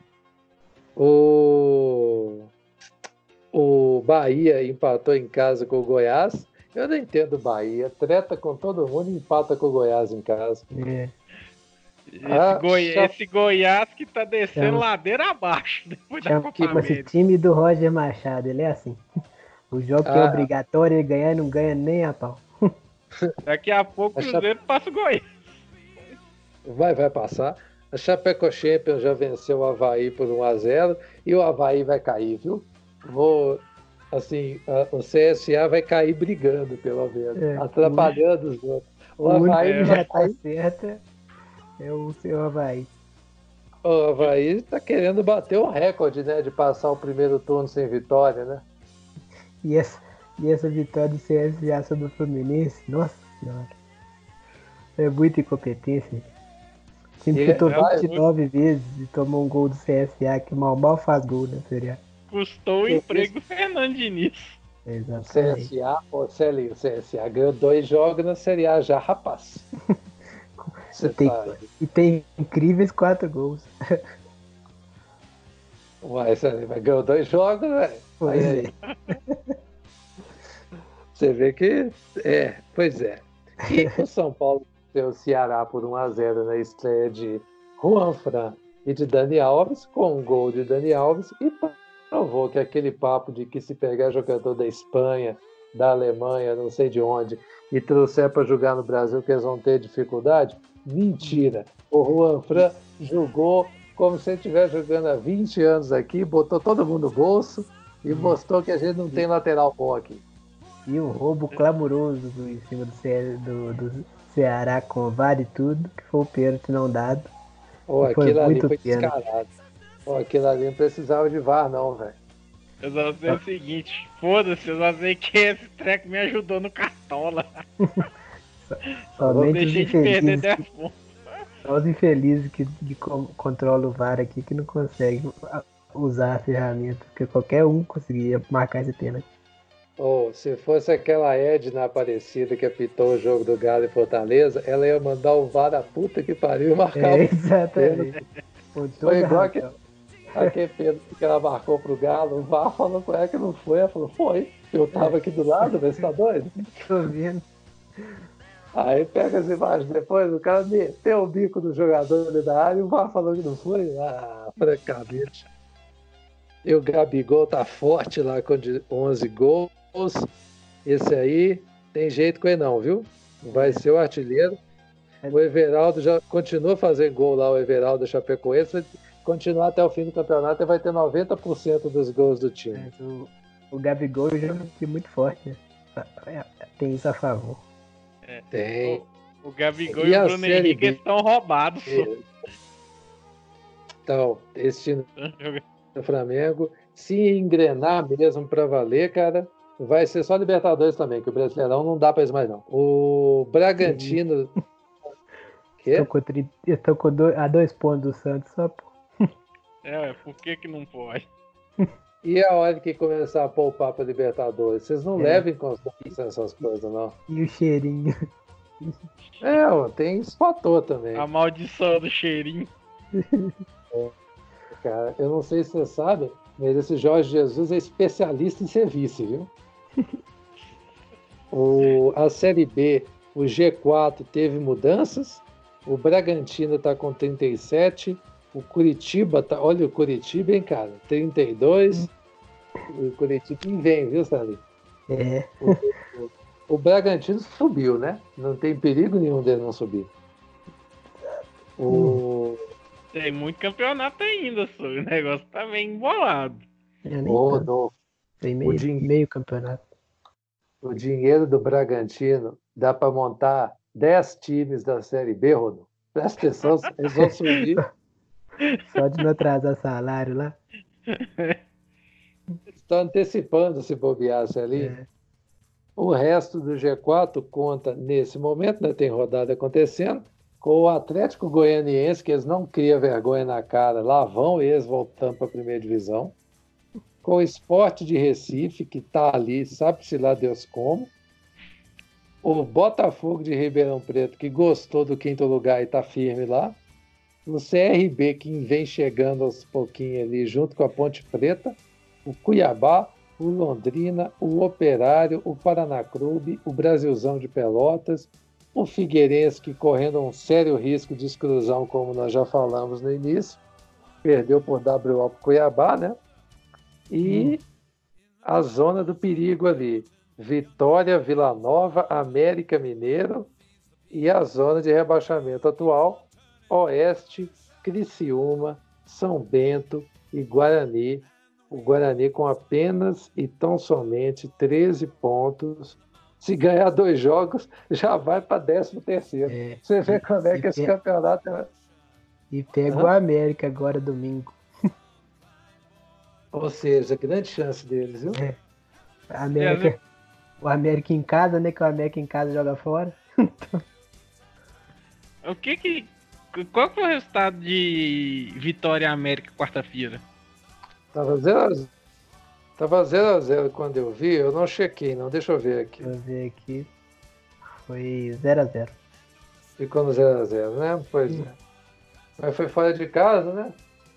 O, o Bahia empatou em casa com o Goiás. Eu não entendo o Bahia. Treta com todo mundo e empata com o Goiás em casa. É. Esse, Ah, Goi- chama- esse Goiás que tá descendo Chama- ladeira abaixo depois da Chama- Copa Chama-se América. time do Roger Machado, ele é assim. O jogo que é Ah. obrigatório ele ganhar, não ganha nem a pau. Daqui a pouco o A Cruzeiro passa o Goiás. Vai, vai passar. A Chapeco Champions já venceu o Avaí por um a zero e o Avaí vai cair, viu? Vou, assim, a- o C S A vai cair brigando, pelo menos, É, atrapalhando os outros. O, O único Avaí que não já vai tá cair. certo é o seu Havaí. O Avaí está querendo bater o recorde, né, de passar o primeiro turno sem vitória, né? E essa, e essa vitória do C S A sobre o Fluminense, nossa senhora. É muita incompetência. O time E- chutou vai, vinte e nove vezes e tomou um gol do C S A que mal mal faz gol, né, seria? Custou o Que emprego do Fernando Diniz. O Exatamente. C S A, ô Celinho, o C S A ganhou dois jogos na Série A já, rapaz. Você E tem, tá... e tem incríveis quatro gols. Uai, Celinho, mas ganhou dois jogos, velho. Pois Aí, aí. Você vê que. É, pois é. E o São Paulo deu o Ceará por um a zero na estreia de Juan Fran e de Dani Alves, com um gol de Dani Alves, e provou que aquele papo de que se pegar jogador da Espanha, da Alemanha, não sei de onde, e trouxer para jogar no Brasil que eles vão ter dificuldade, mentira. O Juan Fran jogou como se ele estivesse jogando há vinte anos aqui, botou todo mundo no bolso e mostrou que a gente não tem lateral bom aqui. E um roubo clamoroso do, em cima do, Ce- do, do Ceará com vara e tudo, que foi o pênalti não dado. Pô, Foi aquilo ali muito foi pênalti. descarado. Pô, aquilo ali não precisava de V A R, não, velho. Eu só sei o seguinte, foda-se, eu só sei que esse treco me ajudou no Cartola. Somente os Deixei de perder infelizes, dez que, pontos. só os infelizes que, que con- controlam o V A R aqui que não conseguem a- usar a ferramenta, porque qualquer um conseguiria marcar esse pênalti. Ou se fosse aquela Edna Aparecida que apitou o jogo do Galo e Fortaleza, ela ia mandar o V A R a puta que pariu e marcar É, o exatamente. Com toda Foi igual que- razão. aquele Pedro que ela marcou pro Galo. O V A R falou com ela que não foi. Ela falou, foi. Eu tava aqui do lado, mas você tá doido? Tô vendo. Aí pega as imagens depois, o cara meteu o bico do jogador ali da área e o V A R falou que não foi. Ah, francamente. E o Gabigol tá forte lá com de onze gols. Esse aí tem jeito com ele não, viu? Vai ser o artilheiro. O Everaldo já continua fazendo gol lá, o Everaldo da Chapecoense. Vai continuar até o fim do campeonato e vai ter noventa por cento dos gols do time. Mas o, o Gabigol joga aqui muito forte, né? É, tem isso a favor. Tem. O, o Gabigol E e, a o Bruno Série Henrique B? estão roubados. Então, esse time do Flamengo, se engrenar mesmo para valer, cara, vai ser só Libertadores também, que o Brasileirão não dá para eles mais não. O Bragantino... Quê? Estão com, trinta, estão com dois, a dois pontos do Santos só, pô. É, por que que não pode? E a hora que começar a poupar para Libertadores? Vocês não É. levem em consideração essas coisas, não. E o cheirinho. É, ó, tem esse fator também. A maldição do cheirinho. Cara, eu não sei se você sabe, mas esse Jorge Jesus é especialista em serviço, viu? O, a Série B, o G quatro teve mudanças, o Bragantino está com trinta e sete, o Curitiba tá, olha o Curitiba, hein, cara, trinta e dois, o Curitiba vem, viu, Stanley? É. O, o, o Bragantino subiu, né? Não tem perigo nenhum dele não subir. O... Tem muito campeonato ainda, só. O negócio tá bem embolado. Eu nem Ô, tanto. Rodolfo, Tem meio, din- meio campeonato. o dinheiro do Bragantino dá para montar dez times da Série B, Rodolfo. Presta atenção, eles vão subir. Só de não atrasar salário lá. Estão antecipando se bobeasse ali. É. O resto do G quatro conta nesse momento, né, tem rodada acontecendo, com o Atlético Goianiense, que eles não criam vergonha na cara, lá vão eles voltando para a primeira divisão. Com o Sport de Recife, que está ali, sabe-se lá Deus como. O Botafogo de Ribeirão Preto, que gostou do quinto lugar e está firme lá. O C R B, que vem chegando aos pouquinhos ali, junto com a Ponte Preta. O Cuiabá, o Londrina, o Operário, o Paraná Clube, o Brasilzão de Pelotas, o Figueirense, que correndo um sério risco de exclusão, como nós já falamos no início, perdeu por W O para o Cuiabá, né? E a zona do perigo ali, Vitória, Vila Nova, América Mineiro, e a zona de rebaixamento atual, Oeste, Criciúma, São Bento e Guarani. O Guarani com apenas e tão somente treze pontos. Se ganhar dois jogos, já vai para décimo terceiro. É. Você vê como é E que esse pe- campeonato é. E pega Hã? o América agora domingo. Ou seja, grande chance deles, viu? É. América. O América em casa, né? Que o América em casa joga fora. O que que... Qual que foi o resultado de Vitória e América quarta-feira? Tava zero a zero. Tava zero a zero quando eu vi, eu não chequei, não. Deixa eu ver aqui. Deixa eu ver aqui. Foi zero a zero. Ficou no zero a zero, né? Pois é. Mas foi fora de casa, né?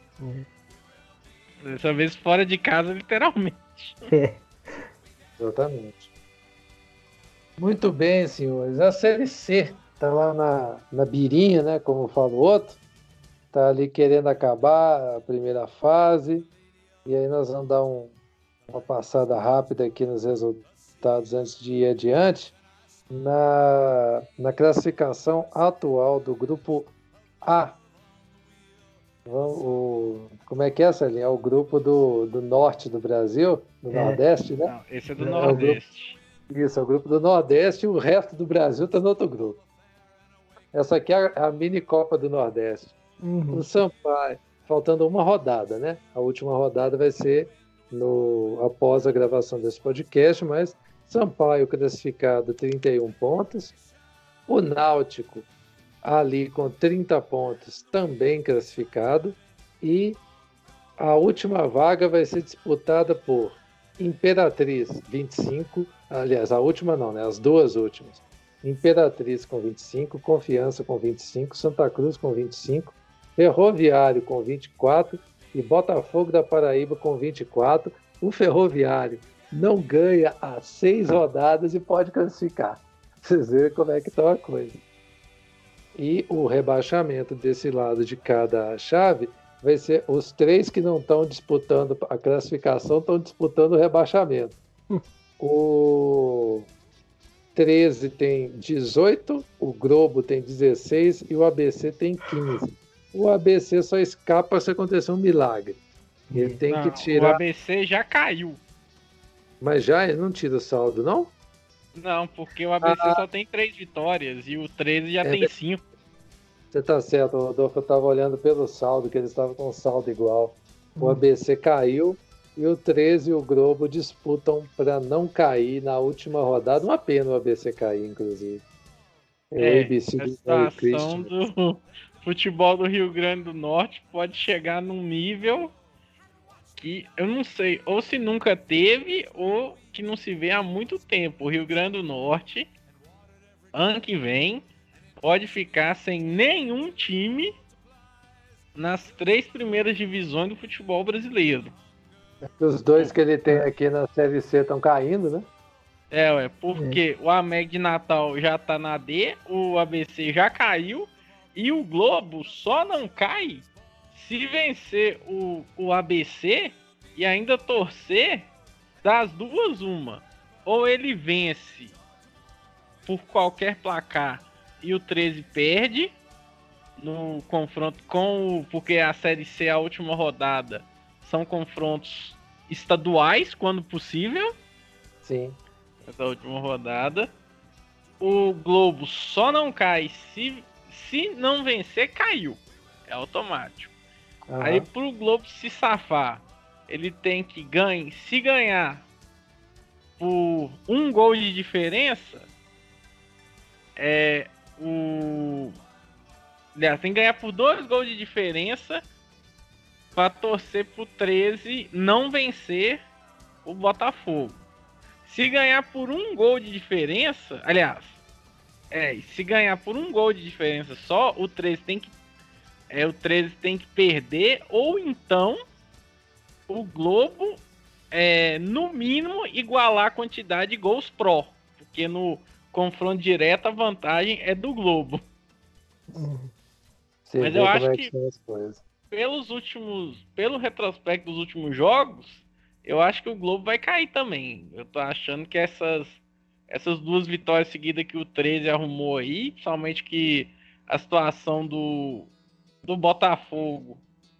Dessa vez fora de casa, literalmente. É. Exatamente. Muito bem, senhores. A Série C está lá na, na birinha, né? Como fala o outro. Está ali querendo acabar a primeira fase. E aí nós vamos dar um, uma passada rápida aqui nos resultados antes de ir adiante. Na, na classificação atual do grupo A. Vamos- o- como é que é, Celinho? É o grupo do, do norte do Brasil, do É. Nordeste, né? Não, esse é do É o Nordeste. Isso, é o grupo do Nordeste e o resto do Brasil está no outro grupo. Essa aqui é a, a mini Copa do Nordeste. Uhum. O Sampaio, faltando uma rodada, né? A última rodada vai ser no, após a gravação desse podcast, mas Sampaio classificado trinta e um pontos. O Náutico ali com trinta pontos também classificado. E a última vaga vai ser disputada por Imperatriz vinte e cinco, aliás, a última não, né? As duas últimas. Imperatriz com vinte e cinco, Confiança com vinte e cinco, Santa Cruz com vinte e cinco, Ferroviário com vinte e quatro e Botafogo da Paraíba com vinte e quatro. O Ferroviário não ganha há seis rodadas e pode classificar. Vocês verem como é que está a coisa. E o rebaixamento desse lado de cada chave vai ser os três que não estão disputando a classificação, estão disputando o rebaixamento. O treze tem dezoito, o Globo tem dezesseis e o A B C tem quinze. O A B C só escapa se acontecer um milagre. Ele tem Não, que O tirar, A B C já caiu. mas já ele não tira o saldo, não? Não, porque o A B C Ah. só tem três vitórias e o treze já É tem ver- cinco. Você tá certo, Rodolfo, eu estava olhando pelo saldo, que eles estavam com um saldo igual. O A B C caiu e o treze e o Globo disputam para não cair na última rodada. Uma pena o A B C cair, inclusive. É, o É, A B C a do Harry situação Christian. do futebol do Rio Grande do Norte pode chegar num nível que eu não sei, ou se nunca teve, ou que não se vê há muito tempo. O Rio Grande do Norte, ano que vem, pode ficar sem nenhum time nas três primeiras divisões do futebol brasileiro. Os dois que ele tem aqui na Série C estão caindo, né? É, ué, porque é. o A M E G de Natal já tá na D, o A B C já caiu, e o Globo só não cai se vencer o, o A B C e ainda torcer das duas uma. Ou ele vence por qualquer placar e o treze perde no confronto com o... Porque a Série C, a última rodada, são confrontos estaduais, quando possível. Sim. Essa última rodada. O Globo só não cai se, se não vencer, caiu. É automático. Uhum. Aí pro Globo se safar, ele tem que ganhar. Se ganhar por um gol de diferença, é o. Aliás, tem que ganhar por dois gols de diferença para torcer pro treze não vencer o Botafogo. Se ganhar por um gol de diferença, aliás, é, se ganhar por um gol de diferença só, o treze tem que é, o treze tem que perder, ou então o Globo é, no mínimo igualar a quantidade de gols pró, porque no confronto direto a vantagem é do Globo. Você Mas eu acho é que, que pelos últimos, pelo retrospecto dos últimos jogos, eu acho que o Globo vai cair também. Eu tô achando que essas, essas duas vitórias seguidas que o treze arrumou aí, principalmente que a situação do, do Botafogo,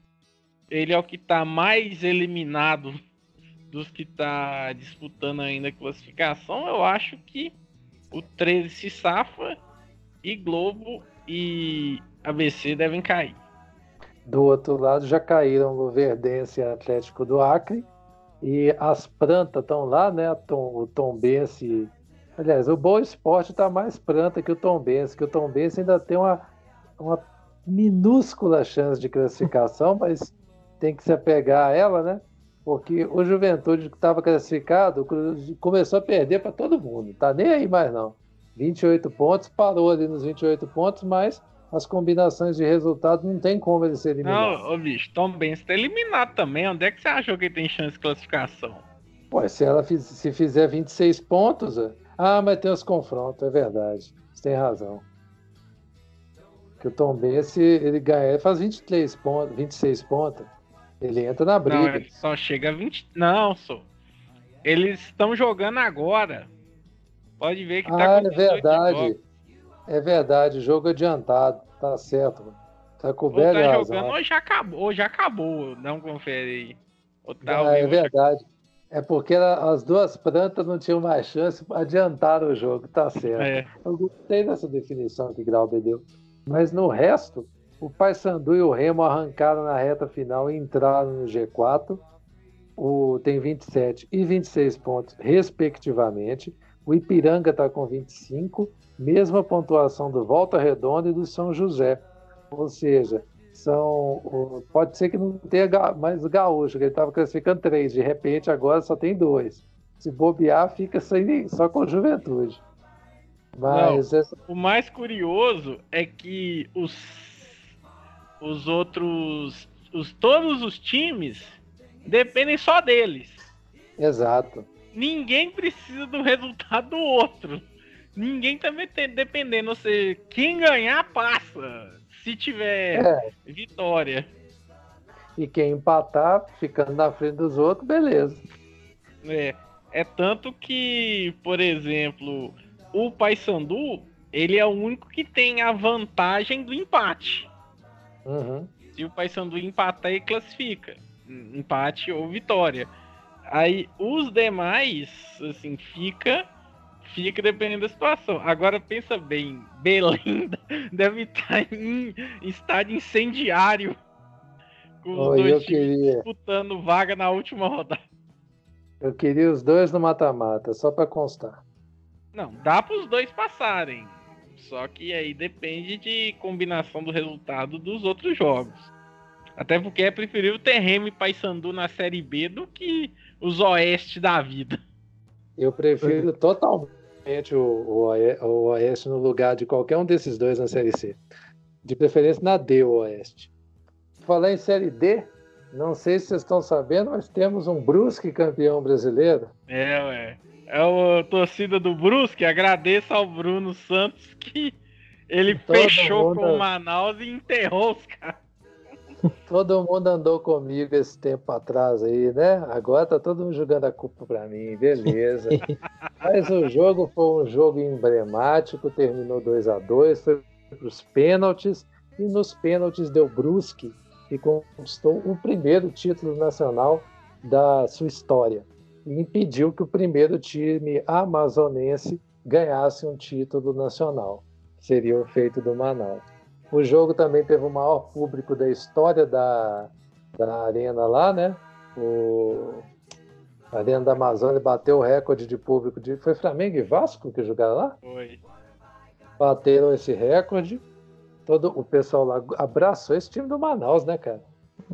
ele é o que tá mais eliminado dos que tá disputando ainda a classificação. Eu acho que o treze se safa e Globo e A B C devem cair. Do outro lado já caíram o Verdense e Atlético do Acre. E as Prantas estão lá, né? Tom, o Tombense. Aliás, o Boa Esporte está mais Pranta que o Tombense, que o Tombense ainda tem uma, uma minúscula chance de classificação, mas tem que se apegar a ela, né? Porque o Juventude, que estava classificado, começou a perder para todo mundo. Tá nem aí mais não. vinte e oito pontos, parou ali nos vinte e oito pontos, mas as combinações de resultado não tem como ele ser eliminado. Não, ô bicho, Tom Benz tá eliminado também. Onde é que você achou que ele tem chance de classificação? Pô, se ela fiz, se fizer vinte e seis pontos... Ah, mas tem os confrontos, é verdade. Você tem razão. Que o Tom Benz, ele ganha, ele faz vinte e três pontos, vinte e seis pontos. Ele entra na briga. Não, ele só chega a vinte. Não, só. Eles estão jogando agora. Pode ver que ah, tá com é verdade. É verdade, jogo adiantado. Tá certo, mano. Tá coberto. Ou tá razão. jogando ou já acabou, ou já acabou. Não confere aí. Ou tá ah, é verdade. Já... É porque as duas plantas não tinham mais chance, adiantaram o jogo, tá certo. É. Eu gostei dessa definição que Grauber deu. Mas no resto, o Paysandu e o Remo arrancaram na reta final e entraram no G quatro. O, tem vinte e sete e vinte e seis pontos, respectivamente. O Ipiranga está com vinte e cinco, mesma pontuação do Volta Redonda e do São José. Ou seja, são, pode ser que não tenha mais o Gaúcho, que ele estava classificando três, de repente agora só tem dois. Se bobear, fica sem, só com Juventude. Mas não, essa... o mais curioso é que os, os outros, os, todos os times dependem só deles. Exato. Ninguém precisa do resultado do outro. Ninguém também tem dependendo. Ou seja, quem ganhar passa. Se tiver é. vitória. E quem empatar, ficando na frente dos outros, beleza. É, é tanto que, por exemplo, o Paysandu, ele é o único que tem a vantagem do empate. Uhum. Se o Paysandu empatar, ele classifica. Empate ou vitória. Aí os demais, assim, fica, fica dependendo da situação. Agora pensa bem, Belém deve estar em estádio incendiário com os oh, dois times queria... disputando vaga na última rodada. Eu queria os dois no mata-mata, só para constar. Não, dá para os dois passarem. Só que aí depende de combinação do resultado dos outros jogos. Até porque é preferível ter Remo e Paysandu na Série B do que os Oeste da vida. Eu prefiro totalmente o, o, o Oeste no lugar de qualquer um desses dois na Série C. De preferência na D, o Oeste. Falar em Série D, não sei se vocês estão sabendo, mas temos um Brusque campeão brasileiro. É, ué. É a torcida do Brusque. Agradeço ao Bruno Santos que ele Todo fechou mundo... com o Manaus e enterrou os caras. Todo mundo andou comigo esse tempo atrás aí, né? Agora tá todo mundo jogando a culpa pra mim, beleza. Mas o jogo foi um jogo emblemático, terminou dois a dois, foi pros pênaltis, e nos pênaltis deu Brusque, que conquistou o primeiro título nacional da sua história. E impediu que o primeiro time amazonense ganhasse um título nacional. Seria o feito do Manaus. O jogo também teve o maior público da história da, da arena lá, né? O, a Arena da Amazônia bateu o recorde de público. De, foi Flamengo e Vasco que jogaram lá? Foi. Bateram esse recorde. Todo o pessoal lá abraçou esse time do Manaus, né, cara?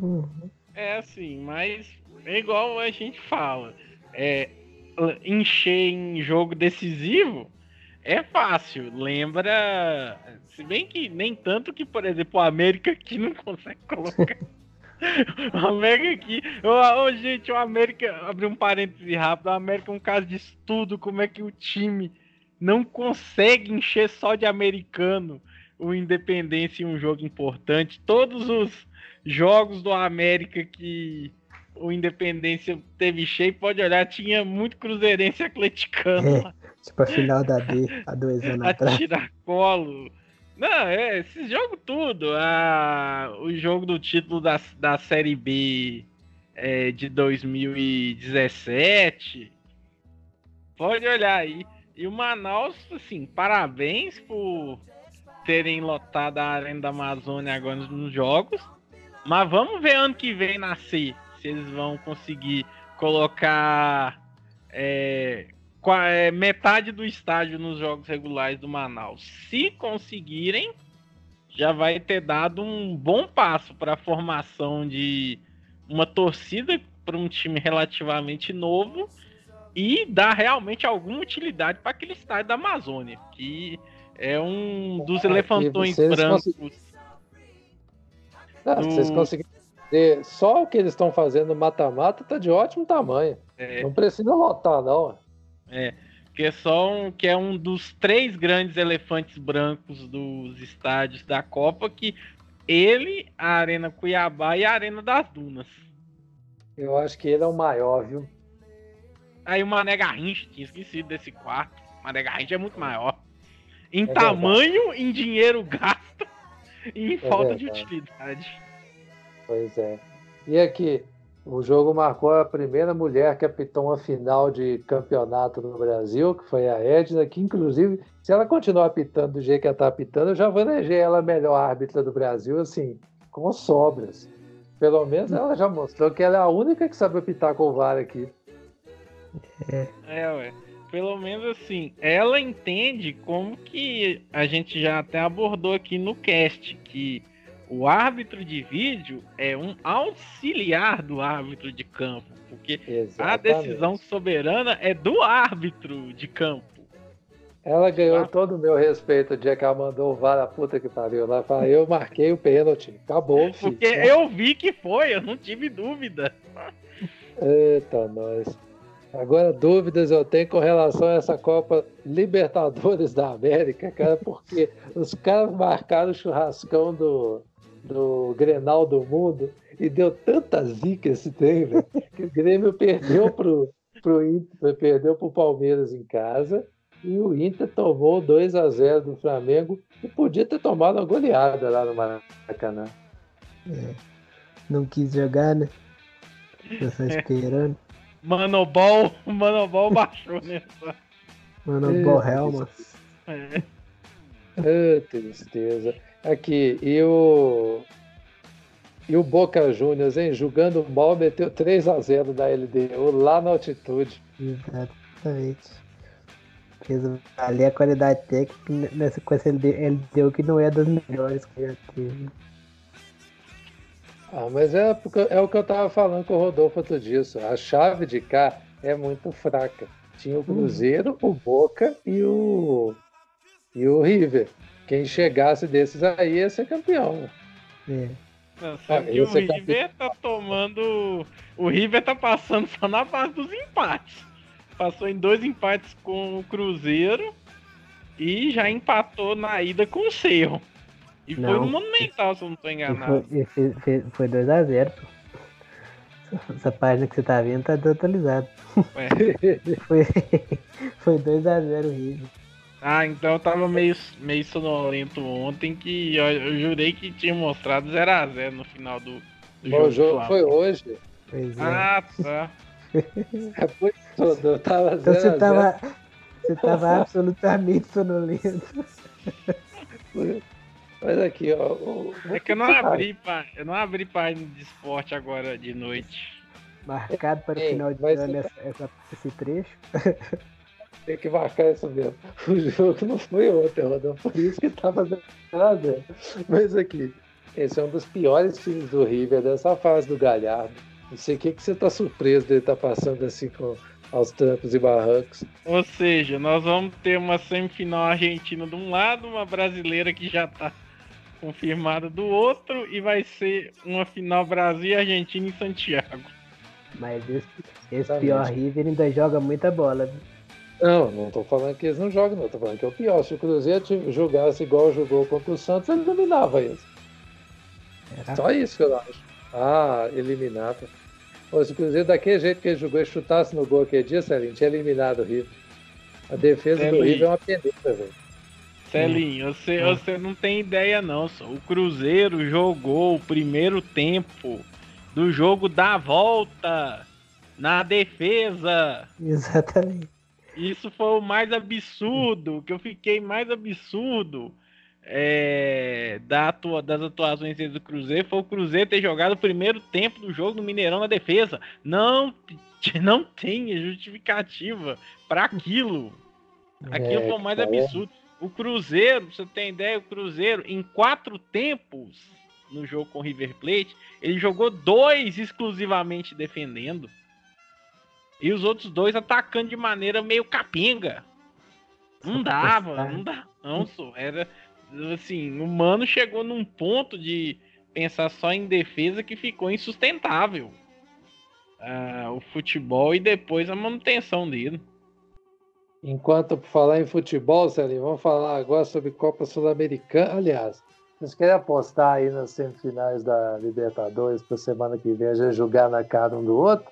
É assim, mas é igual a gente fala. É, encher em jogo decisivo é fácil. Lembra... Se bem que nem tanto que, por exemplo, o América aqui não consegue colocar. O América aqui... Ô, oh, gente, o América... Abrir um parêntese rápido. O América é um caso de estudo. Como é que o time não consegue encher só de americano o Independência em um jogo importante. Todos os jogos do América que o Independência teve cheio, pode olhar, tinha muito cruzeirense atleticano. É, tipo a final da D, há dois anos atrás. A tiracolo. Não, é, esse jogo tudo. Ah, o jogo do título da, da Série B é, de dois mil e dezessete. Pode olhar aí. E o Manaus, assim, parabéns por terem lotado a Arena da Amazônia agora nos jogos. Mas vamos ver ano que vem na C, se eles vão conseguir colocar é, metade do estádio nos jogos regulares do Manaus. Se conseguirem, já vai ter dado um bom passo para a formação de uma torcida para um time relativamente novo e dar realmente alguma utilidade para aquele estádio da Amazônia, que é um dos elefantões brancos. Consegui... Ah, do... Vocês conseguiram fazer só o que eles estão fazendo no mata-mata, tá de ótimo tamanho. É. Não precisa lotar, não. É, que é só um, que é um dos três grandes elefantes brancos dos estádios da Copa, que ele, a Arena Cuiabá e a Arena das Dunas. Eu acho que ele é o maior, viu? Aí o Mané Garrincha, tinha esquecido desse quarto. O Mané Garrincha é muito maior. Em é tamanho, verdade. Em dinheiro gasto e em é falta verdade. De utilidade. Pois é. E aqui, o jogo marcou a primeira mulher que apitou uma final de campeonato no Brasil, que foi a Edna, que inclusive, se ela continuar apitando do jeito que ela está apitando, eu já vou eleger ela a melhor árbitra do Brasil, assim, com sobras. Pelo menos ela já mostrou que ela é a única que sabe apitar com o V A R aqui. É, é ué. Pelo menos assim, ela entende como que a gente já até abordou aqui no cast, que o árbitro de vídeo é um auxiliar do árbitro de campo, porque exatamente. A decisão soberana é do árbitro de campo. Ela ganhou todo o meu respeito o dia que ela mandou o V A R a puta que pariu lá. Eu marquei o pênalti, acabou, filho. Porque eu vi que foi, eu não tive dúvida. Eita, nós. Agora, dúvidas eu tenho com relação a essa Copa Libertadores da América, cara, porque os caras marcaram o churrascão do, do Grenal do Mundo e deu tanta zica esse trem, velho, que o Grêmio perdeu pro, pro Inter, perdeu pro Palmeiras em casa e o Inter tomou dois a zero do Flamengo e podia ter tomado uma goleada lá no Maracanã. É, não quis jogar, né? Eu só esperando. Manobol, Manobol baixou nessa. Manobol Helmas. É. Oh, tristeza. Aqui, e o. E o Boca Juniors, hein? Jogando mal, meteu três a zero da L D U lá na altitude. Exatamente. fez valer a qualidade técnica nessa sequência. Ele deu, ele deu que não é das melhores que já teve. Ah, mas é, porque, é o que eu tava falando com o Rodolfo outro dia. Só. A chave de cá é muito fraca. Tinha o Cruzeiro, uhum. o Boca e o, e o River. Quem chegasse desses aí ia ser campeão. É. Não, sabe ah, que o River campeão. Tá tomando. O River tá passando só na base dos empates. Passou em dois empates com o Cruzeiro e já empatou na ida com o Cerro. E não, foi no Monumental, se eu não tô enganado. E foi, foi, foi dois a zero, pô. Essa página que você tá vendo tá desatualizada. foi, foi dois a zero o River. Ah, então eu tava meio, meio sonolento ontem, que eu, eu jurei que tinha mostrado zero a zero no final do, do jogo. O jogo foi hoje. Pois é. Ah, tá. É por tudo, eu tava então zero você tava, você tava absolutamente sonolento. Mas aqui, ó. O... É que eu não abri, pá, eu não abri página de esporte agora de noite. Marcado para o Ei, final de ano essa, essa, esse trecho. Tem que marcar isso mesmo. O jogo não foi ontem, Rodolfo, por isso que tava nada. Mas aqui, esse é um dos piores times do River dessa fase do Galhardo. Não sei o que, que você tá surpreso dele estar tá passando assim com, aos trancos e barrancos. Ou seja, nós vamos ter uma semifinal argentina de um lado, uma brasileira que já tá confirmada do outro, e vai ser uma final Brasil e Argentina em Santiago. Mas esse, esse pior River ainda joga muita bola, viu? Não, não tô falando que eles não jogam, não. Tô falando que é o pior. Se o Cruzeiro jogasse igual jogou contra o Santos, ele eliminava eles. Será? Só isso que eu acho. Ah, eliminava. Pô, se o Cruzeiro, daquele jeito que ele jogou, e chutasse no gol aquele dia, Celinho, tinha eliminado o River. A defesa Celinho. do River é uma peneta, velho. Celinho, você, hum. você não tem ideia, não. Só. O Cruzeiro jogou o primeiro tempo do jogo da volta na defesa. Exatamente. Isso foi o mais absurdo, que eu fiquei mais absurdo é, da atua, das atuações do Cruzeiro, foi o Cruzeiro ter jogado o primeiro tempo do jogo no Mineirão na defesa. Não, não tem justificativa para aquilo. Aquilo é, foi o mais absurdo. O Cruzeiro, pra você ter ideia, o Cruzeiro, em quatro tempos no jogo com o River Plate, ele jogou dois exclusivamente defendendo. E os outros dois atacando de maneira meio capenga. Não dava, não dá. Não, só. Era assim, o Mano chegou num ponto de pensar só em defesa que ficou insustentável. Ah, o futebol e depois a manutenção dele. Enquanto por falar em futebol, Celinho, vamos falar agora sobre Copa Sul-Americana. Aliás, vocês querem apostar aí nas semifinais da Libertadores para semana que vem a gente jogar na cara um do outro?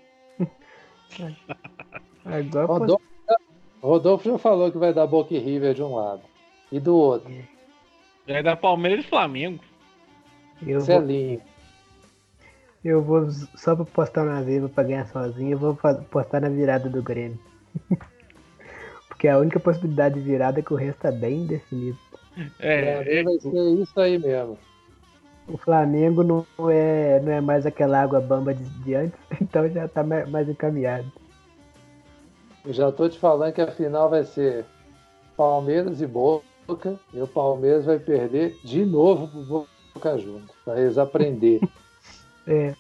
Agora Rodolfo, Rodolfo já falou que vai dar Boca e River de um lado. E do outro? Vai dar Palmeiras e Flamengo. Eu Celinho. Vou, eu vou só para postar na zebra para ganhar sozinho, eu vou postar na virada do Grêmio. Porque a única possibilidade de virada é que o resto tá bem definido. É, é, vai ser isso aí mesmo. O Flamengo não é, não é mais aquela água bamba de, de antes, então já tá mais encaminhado. Eu já tô te falando que a final vai ser Palmeiras e Boca, e o Palmeiras vai perder de novo pro Boca Juniors, para eles aprenderem. É.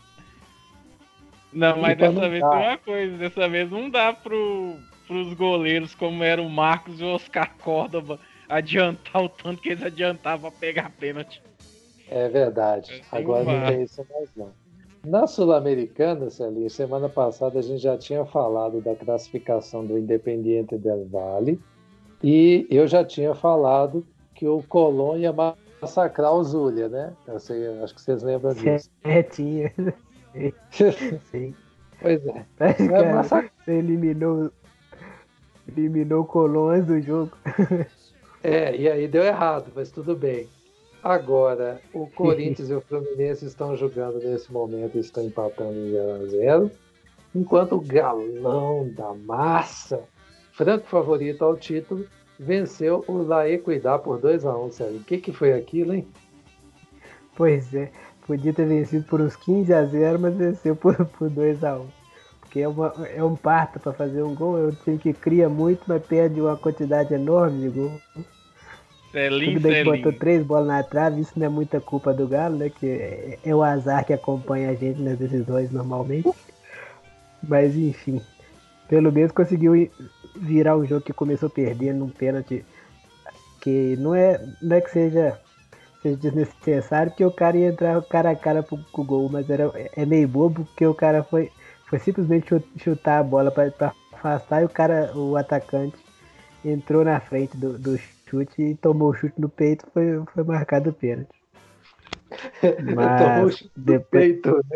Não, mas dessa não vez dá. Tem uma coisa, dessa vez não dá pro, pros goleiros como era o Marcos e o Oscar Córdoba adiantar o tanto que eles adiantavam pra pegar pênalti. É verdade. Agora não tem isso mais não. Na Sul-Americana, Celinho, semana passada a gente já tinha falado da classificação do Independiente del Valle e eu já tinha falado que o Colón ia massacrar o Zulia, né? Eu sei, acho que vocês lembram disso. É, tinha. Sim. Pois é. Mas, cara, massacrar. Você eliminou, eliminou o Colón antes do jogo. É, e aí deu errado, mas tudo bem. Agora, o Corinthians e o Fluminense estão jogando nesse momento e estão empatando em zero a zero, enquanto o Galão da Massa, franco favorito ao título, venceu o La Equidad por dois a um, sério. O que, que foi aquilo, hein? Pois é, podia ter vencido por uns quinze a zero, mas venceu por, por dois a um. porque é, uma, é um parto para fazer um gol. É um time que cria muito, mas perde uma quantidade enorme de gol. Celinho, Tudo bem que botou Celinho. três bolas na trave, isso não é muita culpa do Galo, né? Que é, é o azar que acompanha a gente nas decisões normalmente. Mas enfim, pelo menos conseguiu virar um jogo que começou perdendo num pênalti que não é, não é que seja, seja desnecessário, porque o cara ia entrar cara a cara pro, pro gol, mas era, é meio bobo, porque o cara foi, foi simplesmente chutar a bola para afastar e o cara, o atacante, entrou na frente do, do chute e tomou o chute no peito, foi, foi marcado o pênalti. Tomou o Mas chute no depois. peito, né?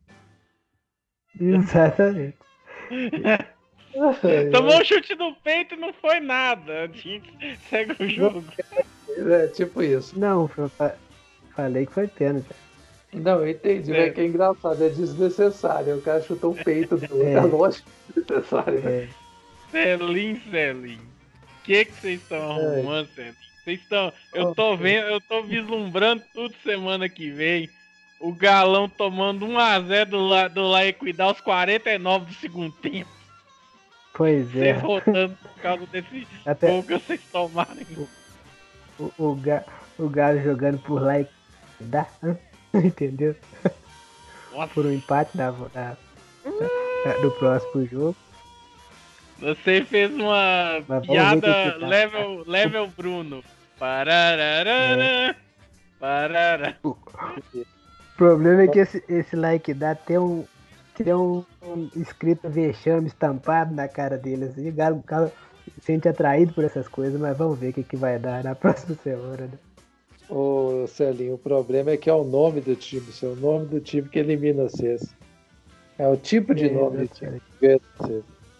Exatamente. Tomou um chute no peito e não foi nada. Segue o jogo. É tipo isso. Não, eu fa- falei que foi pênalti. Não, eu entendi, É. mas que é engraçado, é desnecessário. O cara chutou o peito do outro, É. é lógico que é desnecessário, né? É, Celinho, Celinho. O que que vocês estão arrumando, Celinho? Vocês estão. Eu tô vendo, eu tô vislumbrando tudo semana que vem. O Galão tomando um a zero do, La, do La Equidad aos quarenta e nove do segundo tempo. pois Vocês é. voltando por causa desse Até gol que vocês tomaram. o, o, Ga- o Galo jogando por lá e dá, entendeu? Nossa, Por um empate da, da, da- do próximo jogo. você fez uma Mas vamos ver o que piada que dá. level, level Bruno. Parararara, parara. O problema é que esse, esse like dá tem um, tem um, um escrito vexame estampado na cara dele. Assim, o Galo, o Galo se sente atraído por essas coisas, mas vamos ver o que, que vai dar na próxima semana. Né? Ô, Celinho, o problema é que é o nome do time, seu o nome do time que elimina vocês. É o tipo de É, nome do exatamente. time que ganha vocês.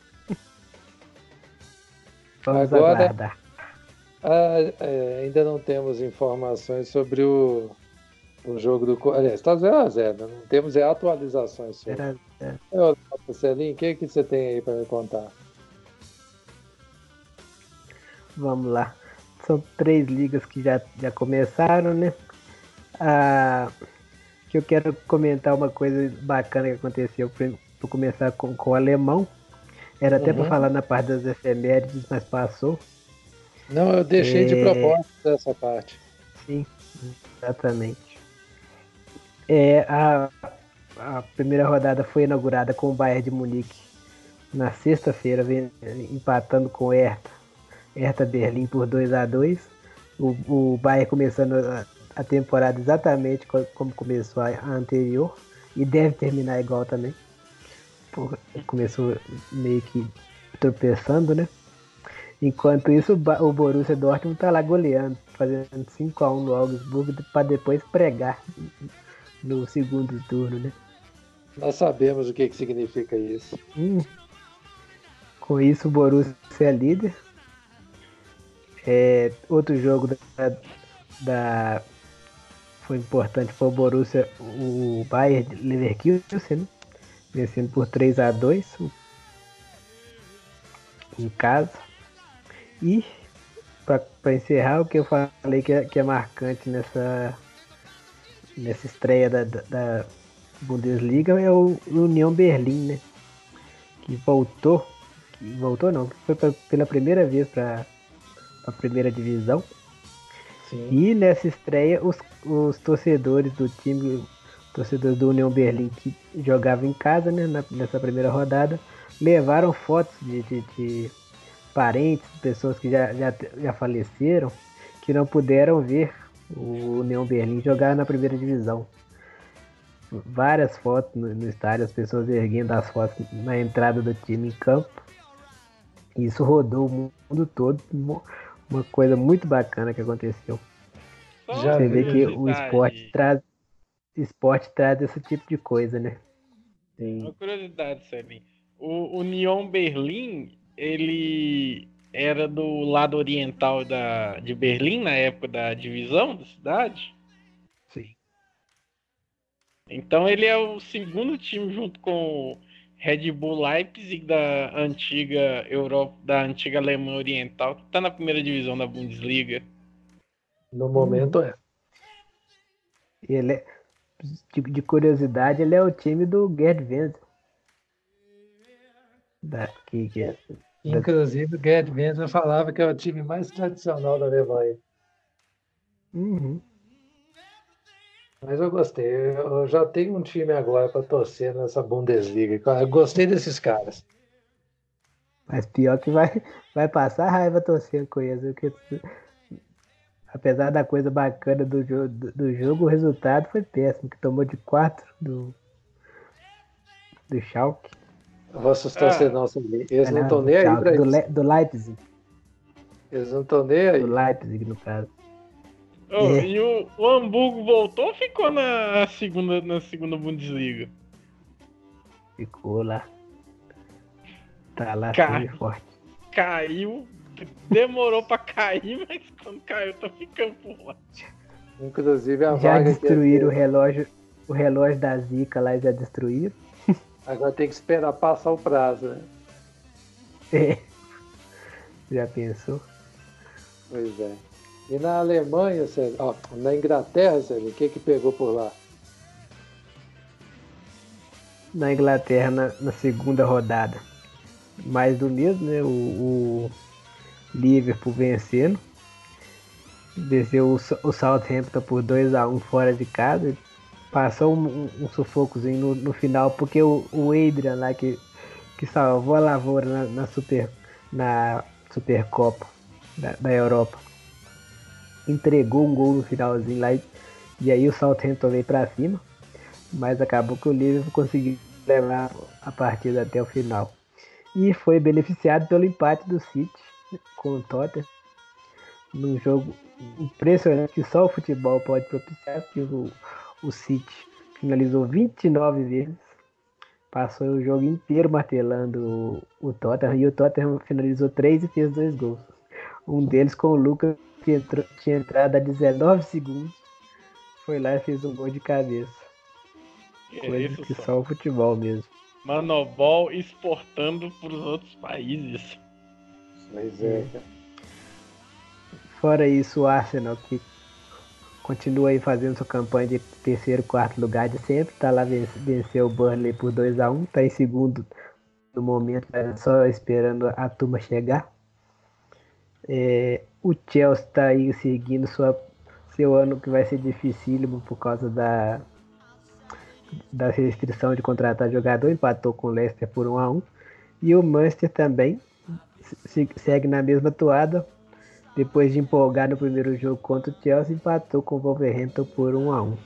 Vamos Agora- aguardar. Ah, é, ainda não temos informações sobre o, o jogo do. Co- Aliás, está zero a zero, né? Não temos é, atualizações sobre. Era, é, Ô, Celinho, o que, que você tem aí para me contar? vamos lá. São três ligas que já, já começaram, né? Ah, que eu quero comentar uma coisa bacana que aconteceu. Vou começar com, com o alemão. Era até Uhum. para falar na parte das efemérides, mas passou. Não, eu deixei de É. propósito essa parte. Sim, exatamente. É, a, a primeira rodada foi inaugurada com o Bayern de Munique na sexta-feira, vem- empatando com o Hertha, Hertha Berlim por dois a dois. O, o Bayern começando a, a temporada exatamente co- como começou a, a anterior e deve terminar igual também. Por- começou meio que tropeçando, né? Enquanto isso, o Ba- o Borussia Dortmund tá lá goleando, fazendo cinco a um no Augsburg para depois pregar no segundo turno, né? Nós sabemos o que, que significa isso. Hum. Com isso, o Borussia é líder. É, outro jogo da, da- foi importante foi o Borussia, o Bayern de Leverkusen, né? Vencendo por três a dois em casa. E para encerrar, o que eu falei que é, que é marcante nessa, nessa estreia da, da, da Bundesliga é o União Berlim, né? Que voltou, que voltou não, que foi pra, pela primeira vez para a primeira divisão. Sim. E nessa estreia, os, os torcedores do time, torcedores do União Berlim que jogavam em casa, né, na- nessa primeira rodada, levaram fotos de, de, de parentes, pessoas que já, já, já faleceram, que não puderam ver o União Berlim jogar na primeira divisão. Várias fotos no, no estádio, as pessoas erguendo as fotos na entrada do time em campo. Isso rodou o mundo todo, mo- uma coisa muito bacana que aconteceu. Só Já Você uma vê que o curiosidade. esporte traz, esporte traz esse tipo de coisa, né? Uma curiosidade, Celinho. O União Berlim, ele era do lado oriental da, de Berlim, na época da divisão da cidade. Sim. Então ele é o segundo time junto com o Red Bull Leipzig da antiga Europa, da antiga Alemanha Oriental, que está na primeira divisão da Bundesliga. No momento é. Ele é, de, de curiosidade, ele é o time do Gerd Wenzel. Da, que, que é, Inclusive, o Gerd Wenzel falava que é o time mais tradicional da Alemanha. Uhum. Mas eu gostei. Eu já tenho um time agora para torcer nessa Bundesliga. Eu gostei desses caras. Mas pior que vai, vai passar raiva torcendo com eles. Porque, apesar da coisa bacana do, jo do, do jogo, o resultado foi péssimo, que tomou de quatro do, do Schalke. Vossos Ah. torcedores, eles não estão do nem aí Schalke, para do, isso. Le do Leipzig. Eles não estão nem aí. Do Leipzig, no caso. Oh, É. E o, o Hamburgo voltou ou ficou na segunda, na segunda Bundesliga? Ficou lá. Tá lá Ca- firme e forte. Caiu, demorou pra cair, mas quando caiu tá ficando por lá. Inclusive, a Já vaga destruíram o que relógio, o relógio da Zica lá, já destruíram. agora tem que esperar passar o prazo, né? É. Já pensou? Pois é. E na Alemanha, Sérgio, ó, na Inglaterra, Sérgio, o que que pegou por lá? Na Inglaterra, na, na segunda rodada. Mais do mesmo, né? O, o Liverpool vencendo. Venceu o, o Southampton por dois a um fora de casa. Passou um, um, um sufocozinho no, no final, porque o, o Adrian lá, que, que salvou a lavoura na, na, Super, na Supercopa da, da Europa, entregou um gol no finalzinho lá. E, e aí o Southampton veio pra cima. Mas acabou que o Liverpool conseguiu levar a partida até o final. E foi beneficiado pelo empate do City com o Tottenham. Num jogo impressionante que só o futebol pode propiciar, porque o, o City finalizou vinte e nove vezes. Passou o jogo inteiro martelando o, o Tottenham. E o Tottenham finalizou três e fez dois gols. Um deles com o Lucas, que entrou, tinha entrado a dezenove segundos. Foi lá e fez um gol de cabeça. É Coisa isso que só. só o futebol mesmo. Manobol exportando pros outros países. Pois é, cara. Fora isso, o Arsenal, que continua aí fazendo sua campanha de terceiro, quarto lugar de sempre, tá lá, venceu o Burnley por dois a um, tá em segundo no momento, só esperando a turma chegar. É, o Chelsea tá aí seguindo sua, seu ano que vai ser dificílimo por causa da, da restrição de contratar jogador, empatou com o Leicester por um a um. E o Manchester também segue na mesma toada. Depois de empolgar no primeiro jogo contra o Chelsea, empatou com o Wolverhampton por um a um.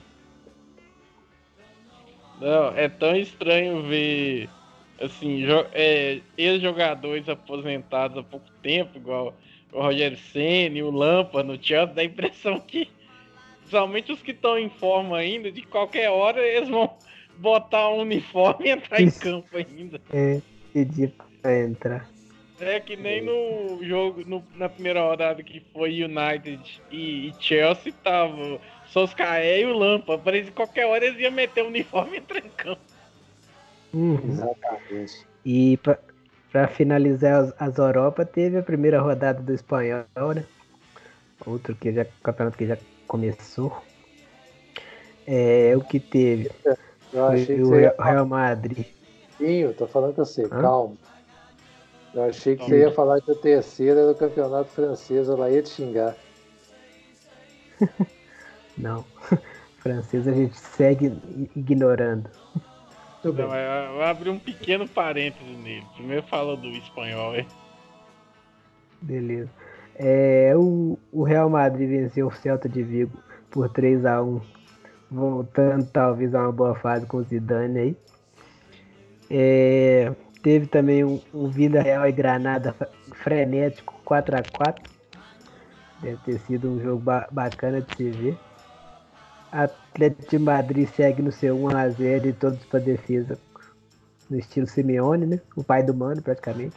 Não, é tão estranho ver assim, jo é, ex-jogadores aposentados há pouco tempo, igual o Rogério Ceni, o Lampard no Chelsea, dá a impressão que, principalmente os que estão em forma ainda, de qualquer hora eles vão botar um uniforme e entrar em campo ainda. É, pedir pra entrar. É que nem no jogo, no, na primeira rodada que foi United e, e Chelsea, tava Solskjaer e o Lampard. Parece que qualquer hora eles iam meter o uniforme e entrar em campo. Uhum. Exatamente. E pra, pra finalizar as, as Europa, teve a primeira rodada do Espanhol, né? Outro que já, campeonato que já começou. É, o que teve Eu foi achei que o você ia Real Madrid. Sim, tô falando com você, Hã? calma. Eu achei que Hum. você ia falar que o terceiro era o campeonato francês, eu lá ia te xingar. Não, francês a gente segue ignorando. Tudo Não, bem. eu vou abrir um pequeno parêntese nele. Primeiro fala do espanhol, hein? Beleza. É, o, o Real Madrid venceu o Celta de Vigo por três a um, voltando talvez a uma boa fase com o Zidane aí. É, teve também um, um Vila Real e Granada frenético quatro a quatro. Deve ter sido um jogo ba bacana de se ver. Atlético de Madrid segue no seu um a zero e todos para defesa, no estilo Simeone, né? O pai do Mano, praticamente.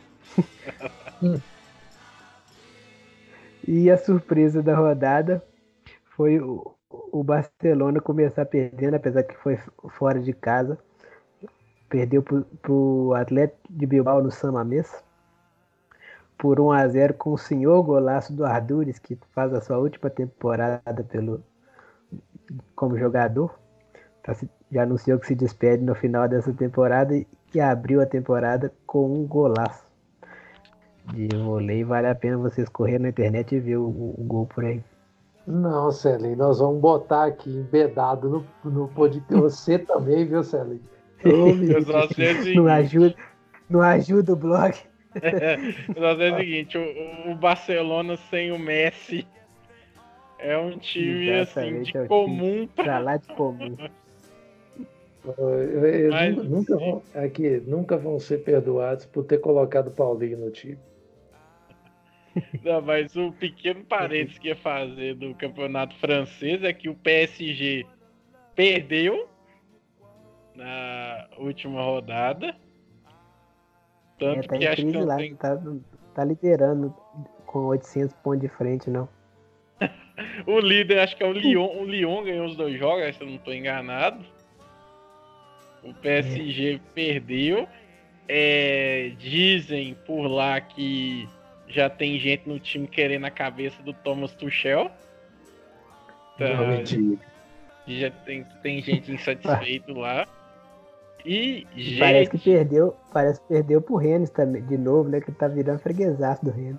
E a surpresa da rodada foi o, o Barcelona começar perdendo, apesar que foi fora de casa. Perdeu para o Atlético de Bilbao no San Mamés por um a zero com o senhor golaço do Arduris, que faz a sua última temporada pelo, como jogador. Tá se já anunciou que se despede no final dessa temporada e abriu a temporada com um golaço de vôlei. Vale a pena vocês correrem na internet e ver o, o, o gol por aí. Não, Celinho, nós vamos botar aqui embedado no, no podcast. Você também, viu, Celinho? Não ajuda, não ajuda o blog. É, mas é o seguinte, o, o Barcelona sem o Messi é um time assim, de é comum pra... pra lá de comum. Eles mas, nunca, vão, aqui, nunca vão ser perdoados por ter colocado o Paulinho no time. Não, mas o pequeno parênteses que ia fazer do campeonato francês é que o P S G perdeu na última rodada. Tanto é, tá que em acho que não lá, tem... tá, tá liderando com oitocentos pontos de frente, não. O líder, acho que é o Lyon. O Lyon ganhou os dois jogos, se eu não estou enganado. O P S G é. perdeu. É, dizem por lá que já tem gente no time querendo a cabeça do Thomas Tuchel. Então, não, mentira. Já tem, tem gente insatisfeito lá. E, gente... Parece que perdeu, parece que perdeu pro Rennes também, de novo, né? Que tá virando freguesaço do Rennes.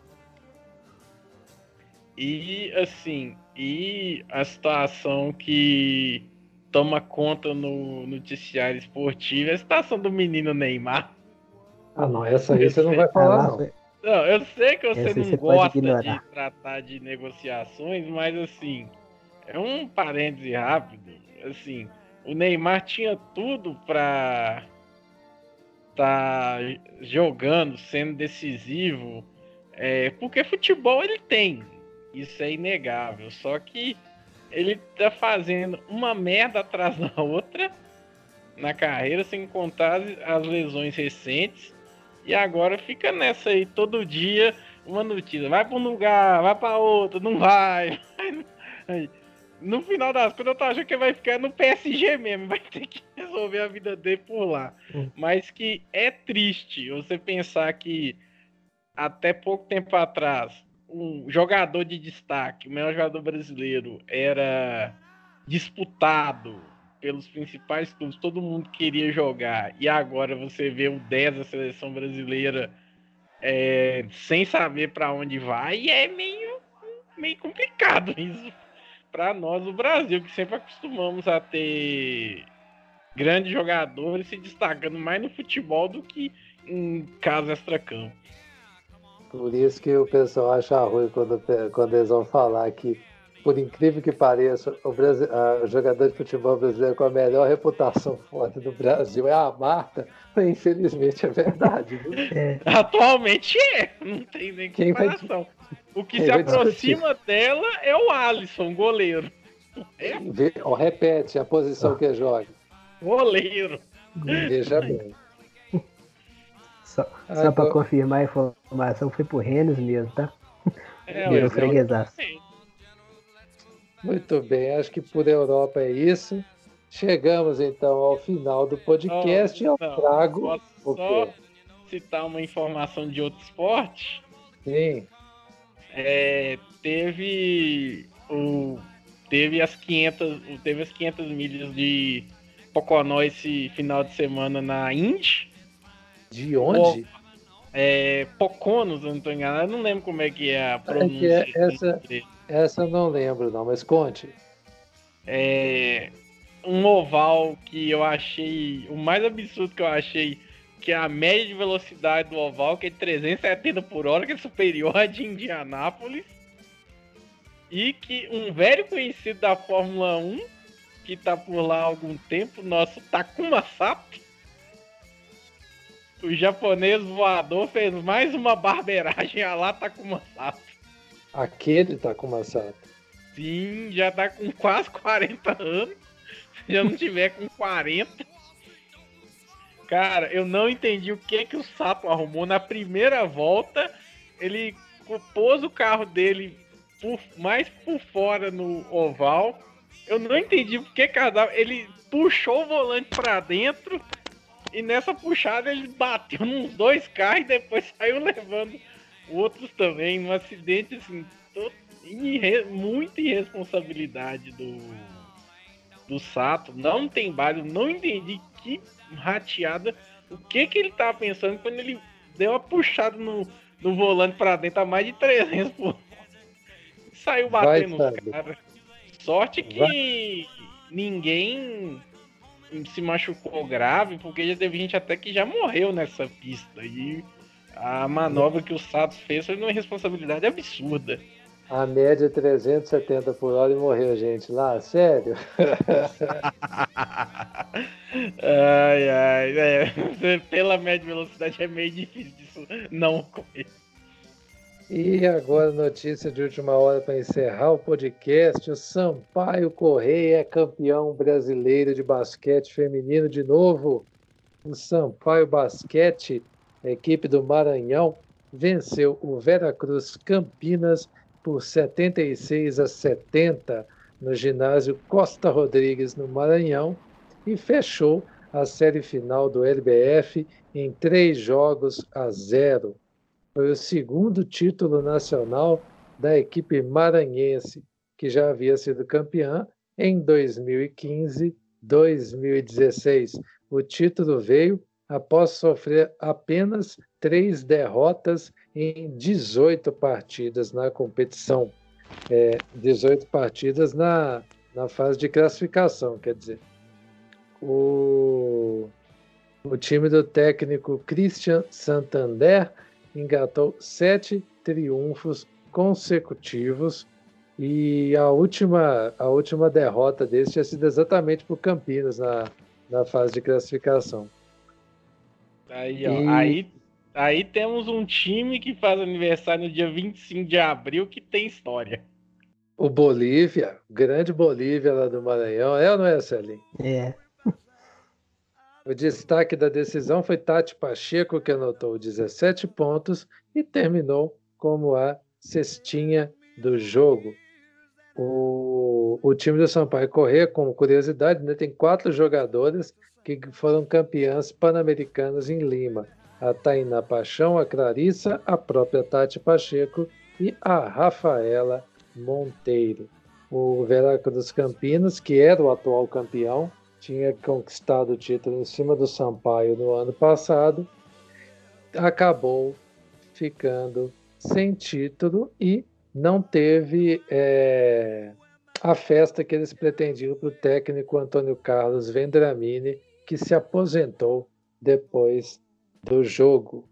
E assim, e a situação que toma conta no noticiário esportivo é a situação do menino Neymar. Ah, não, essa aí eu você sei. Não vai falar, ah, não. Não, eu sei que você essa não você gosta de tratar de negociações, mas assim, é um parêntese rápido. Assim, o Neymar tinha tudo para tá jogando, sendo decisivo, é, porque futebol ele tem, isso é inegável. Só que ele tá fazendo uma merda atrás da outra na carreira, sem contar as lesões recentes. E agora fica nessa aí, todo dia, uma notícia. Vai para um lugar, vai para outro, não vai. Aí, no final das contas, eu tô achando que vai ficar no P S G mesmo. Vai ter que resolver a vida dele por lá. Hum. Mas que é triste você pensar que até pouco tempo atrás, um jogador de destaque, o melhor jogador brasileiro, era disputado pelos principais clubes, todo mundo queria jogar, e agora você vê o dez da seleção brasileira é, sem saber para onde vai, e é meio, meio complicado isso para nós do Brasil, que sempre acostumamos a ter grandes jogadores se destacando mais no futebol do que em caso extracampo. Por isso que o pessoal acha ruim quando, quando eles vão falar que, por incrível que pareça, o, Brasil, o jogador de futebol brasileiro com a melhor reputação fora do Brasil é a Marta. Infelizmente é verdade. Viu? É. Atualmente é, não tem nem comparação. O que Quem se aproxima discutir? dela é o Alisson, goleiro. É. Oh, repete a posição oh. que joga. Goleiro. Veja bem. Só, só para confirmar a informação, foi pro Rennes mesmo, tá? É, Virou freguesaço. Muito bem, acho que por Europa é isso. Chegamos então ao final do podcast. Oh, e eu trago. Posso só citar uma informação de outro esporte? Sim. É, teve o teve as quinhentas teve as quinhentas milhas de Pocono esse final de semana na Indy. De onde? É, Pocono, se eu não estou enganado, eu não lembro como é que é a pronúncia. É que é essa, essa eu não lembro não, mas conte. É um oval que eu achei, o mais absurdo que eu achei, que é a média de velocidade do oval, que é de trezentos e setenta por hora, que é superior à de Indianápolis. E que um velho conhecido da Fórmula um, que está por lá há algum tempo, nosso Takuma Sato, o japonês voador, fez mais uma barbeiragem a lá Takuma Sato. Aquele Takuma Sato? Sim, já tá com quase quarenta anos. Se já não tiver com quarenta. Cara, eu não entendi o que que o Sato arrumou. Na primeira volta, ele pôs o carro dele por, mais por fora no oval. Eu não entendi o que cada... Ele puxou o volante pra dentro e nessa puxada ele bateu nos dois carros e depois saiu levando outros também. Um acidente, assim, todo... Irre... muita irresponsabilidade do... do Sato, não tem base, eu não entendi que rateada, o que que ele tava pensando quando ele deu uma puxada no, no volante pra dentro a mais de trezentos, pô. Saiu batendo nos caras. Sorte que Vai. ninguém se machucou grave, porque já teve gente até que já morreu nessa pista. E a manobra que o Sato fez foi uma irresponsabilidade absurda. A média é trezentos e setenta por hora e morreu gente lá, sério? ai, ai, é. Pela média velocidade é meio difícil disso não ocorrer. E agora, notícia de última hora para encerrar o podcast: o Sampaio Corrêa é campeão brasileiro de basquete feminino de novo. O Sampaio Basquete, a equipe do Maranhão, venceu o Veracruz Campinas por setenta e seis a setenta no ginásio Costa Rodrigues, no Maranhão, e fechou a série final do L B F em três jogos a zero. Foi o segundo título nacional da equipe maranhense, que já havia sido campeã em dois mil e quinze e dois mil e dezesseis. O título veio após sofrer apenas três derrotas em dezoito partidas na competição. É, dezoito partidas na, na fase de classificação, quer dizer. O, o time do técnico Christian Santander engatou sete triunfos consecutivos e a última, a última derrota desse tinha sido exatamente para o Campinas na, na fase de classificação. Aí, ó, e... aí, aí temos um time que faz aniversário no dia vinte e cinco de abril que tem história. O Bolívia, grande Bolívia lá do Maranhão, é ou não é, Celinho? É. O destaque da decisão foi Tati Pacheco, que anotou dezessete pontos e terminou como a cestinha do jogo. O, o time do Sampaio Corrêa, como curiosidade, né, tem quatro jogadoras que foram campeãs pan-americanas em Lima. A Tainá Paixão, a Clarissa, a própria Tati Pacheco e a Rafaela Monteiro. O Veracruz Campinas, que era o atual campeão, tinha conquistado o título em cima do Sampaio no ano passado, acabou ficando sem título e não teve é, a festa que eles pretendiam para o técnico Antônio Carlos Vendramini, que se aposentou depois do jogo.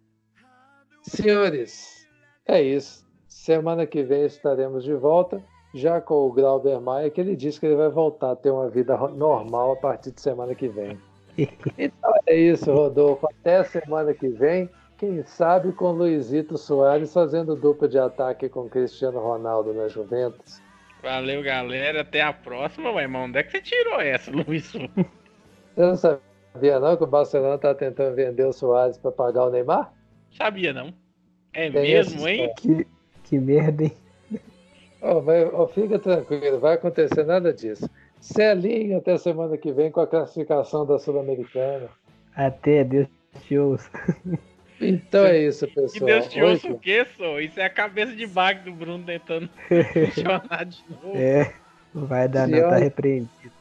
Senhores, é isso. Semana que vem estaremos de volta, já com o Glauber Maia, que ele disse que ele vai voltar a ter uma vida normal a partir de semana que vem. Então é isso, Rodolfo. Até semana que vem. Quem sabe com Luizito Soares fazendo dupla de ataque com Cristiano Ronaldo na Juventus. Valeu, galera. Até a próxima, meu irmão. Onde é que você tirou essa, Luiz? Você não sabia não que o Barcelona está tentando vender o Soares para pagar o Neymar? Sabia não. É Tem mesmo, hein? Que, que merda, hein? Oh, mas, oh, fica tranquilo, vai acontecer nada disso. Celinho, até semana que vem com a classificação da Sul-Americana. Até, Deus te ouça. Então é isso, pessoal. E Deus te ouça o quê, só? Isso é a cabeça de baque do Bruno tentando funcionar de novo. É, não vai dar Se não, olha... tá repreendido.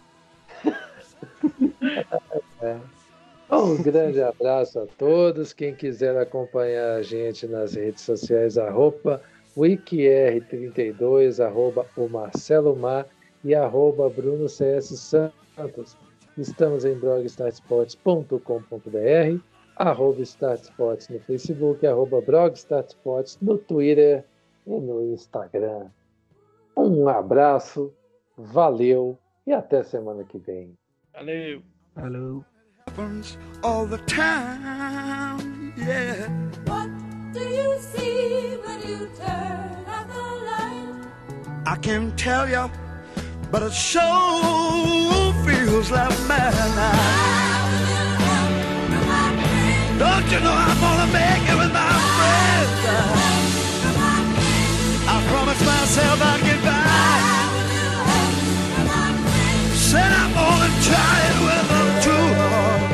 É. Um grande abraço a todos. Quem quiser acompanhar a gente nas redes sociais, arroba wikiR trinta e dois, arroba o Marcelo Mar e arroba Bruno C S Santos. Estamos em blog startsports ponto com ponto br, arroba startsports no Facebook, arroba blog startsports no Twitter e no Instagram. Um abraço, valeu e até semana que vem. Valeu. Falou. All the time, yeah. What do you see when you turn out the light? I can't tell you, but it sure feels like madness. Don't you know I'm gonna make it with my friends? I promised myself I'd get back. Said I'm gonna try it with a true heart.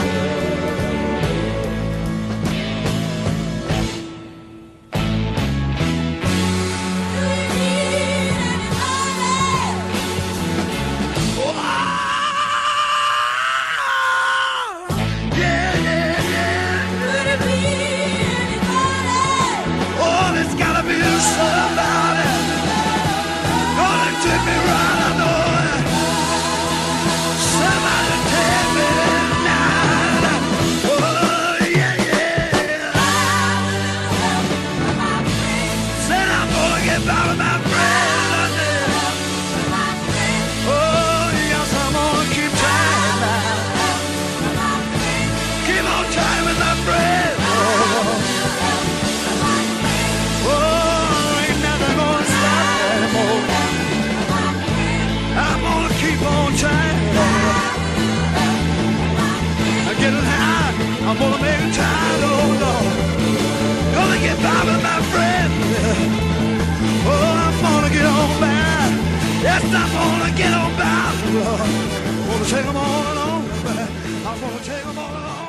get on bound, Lord. I'm gonna take them all along. I'm gonna take them all along.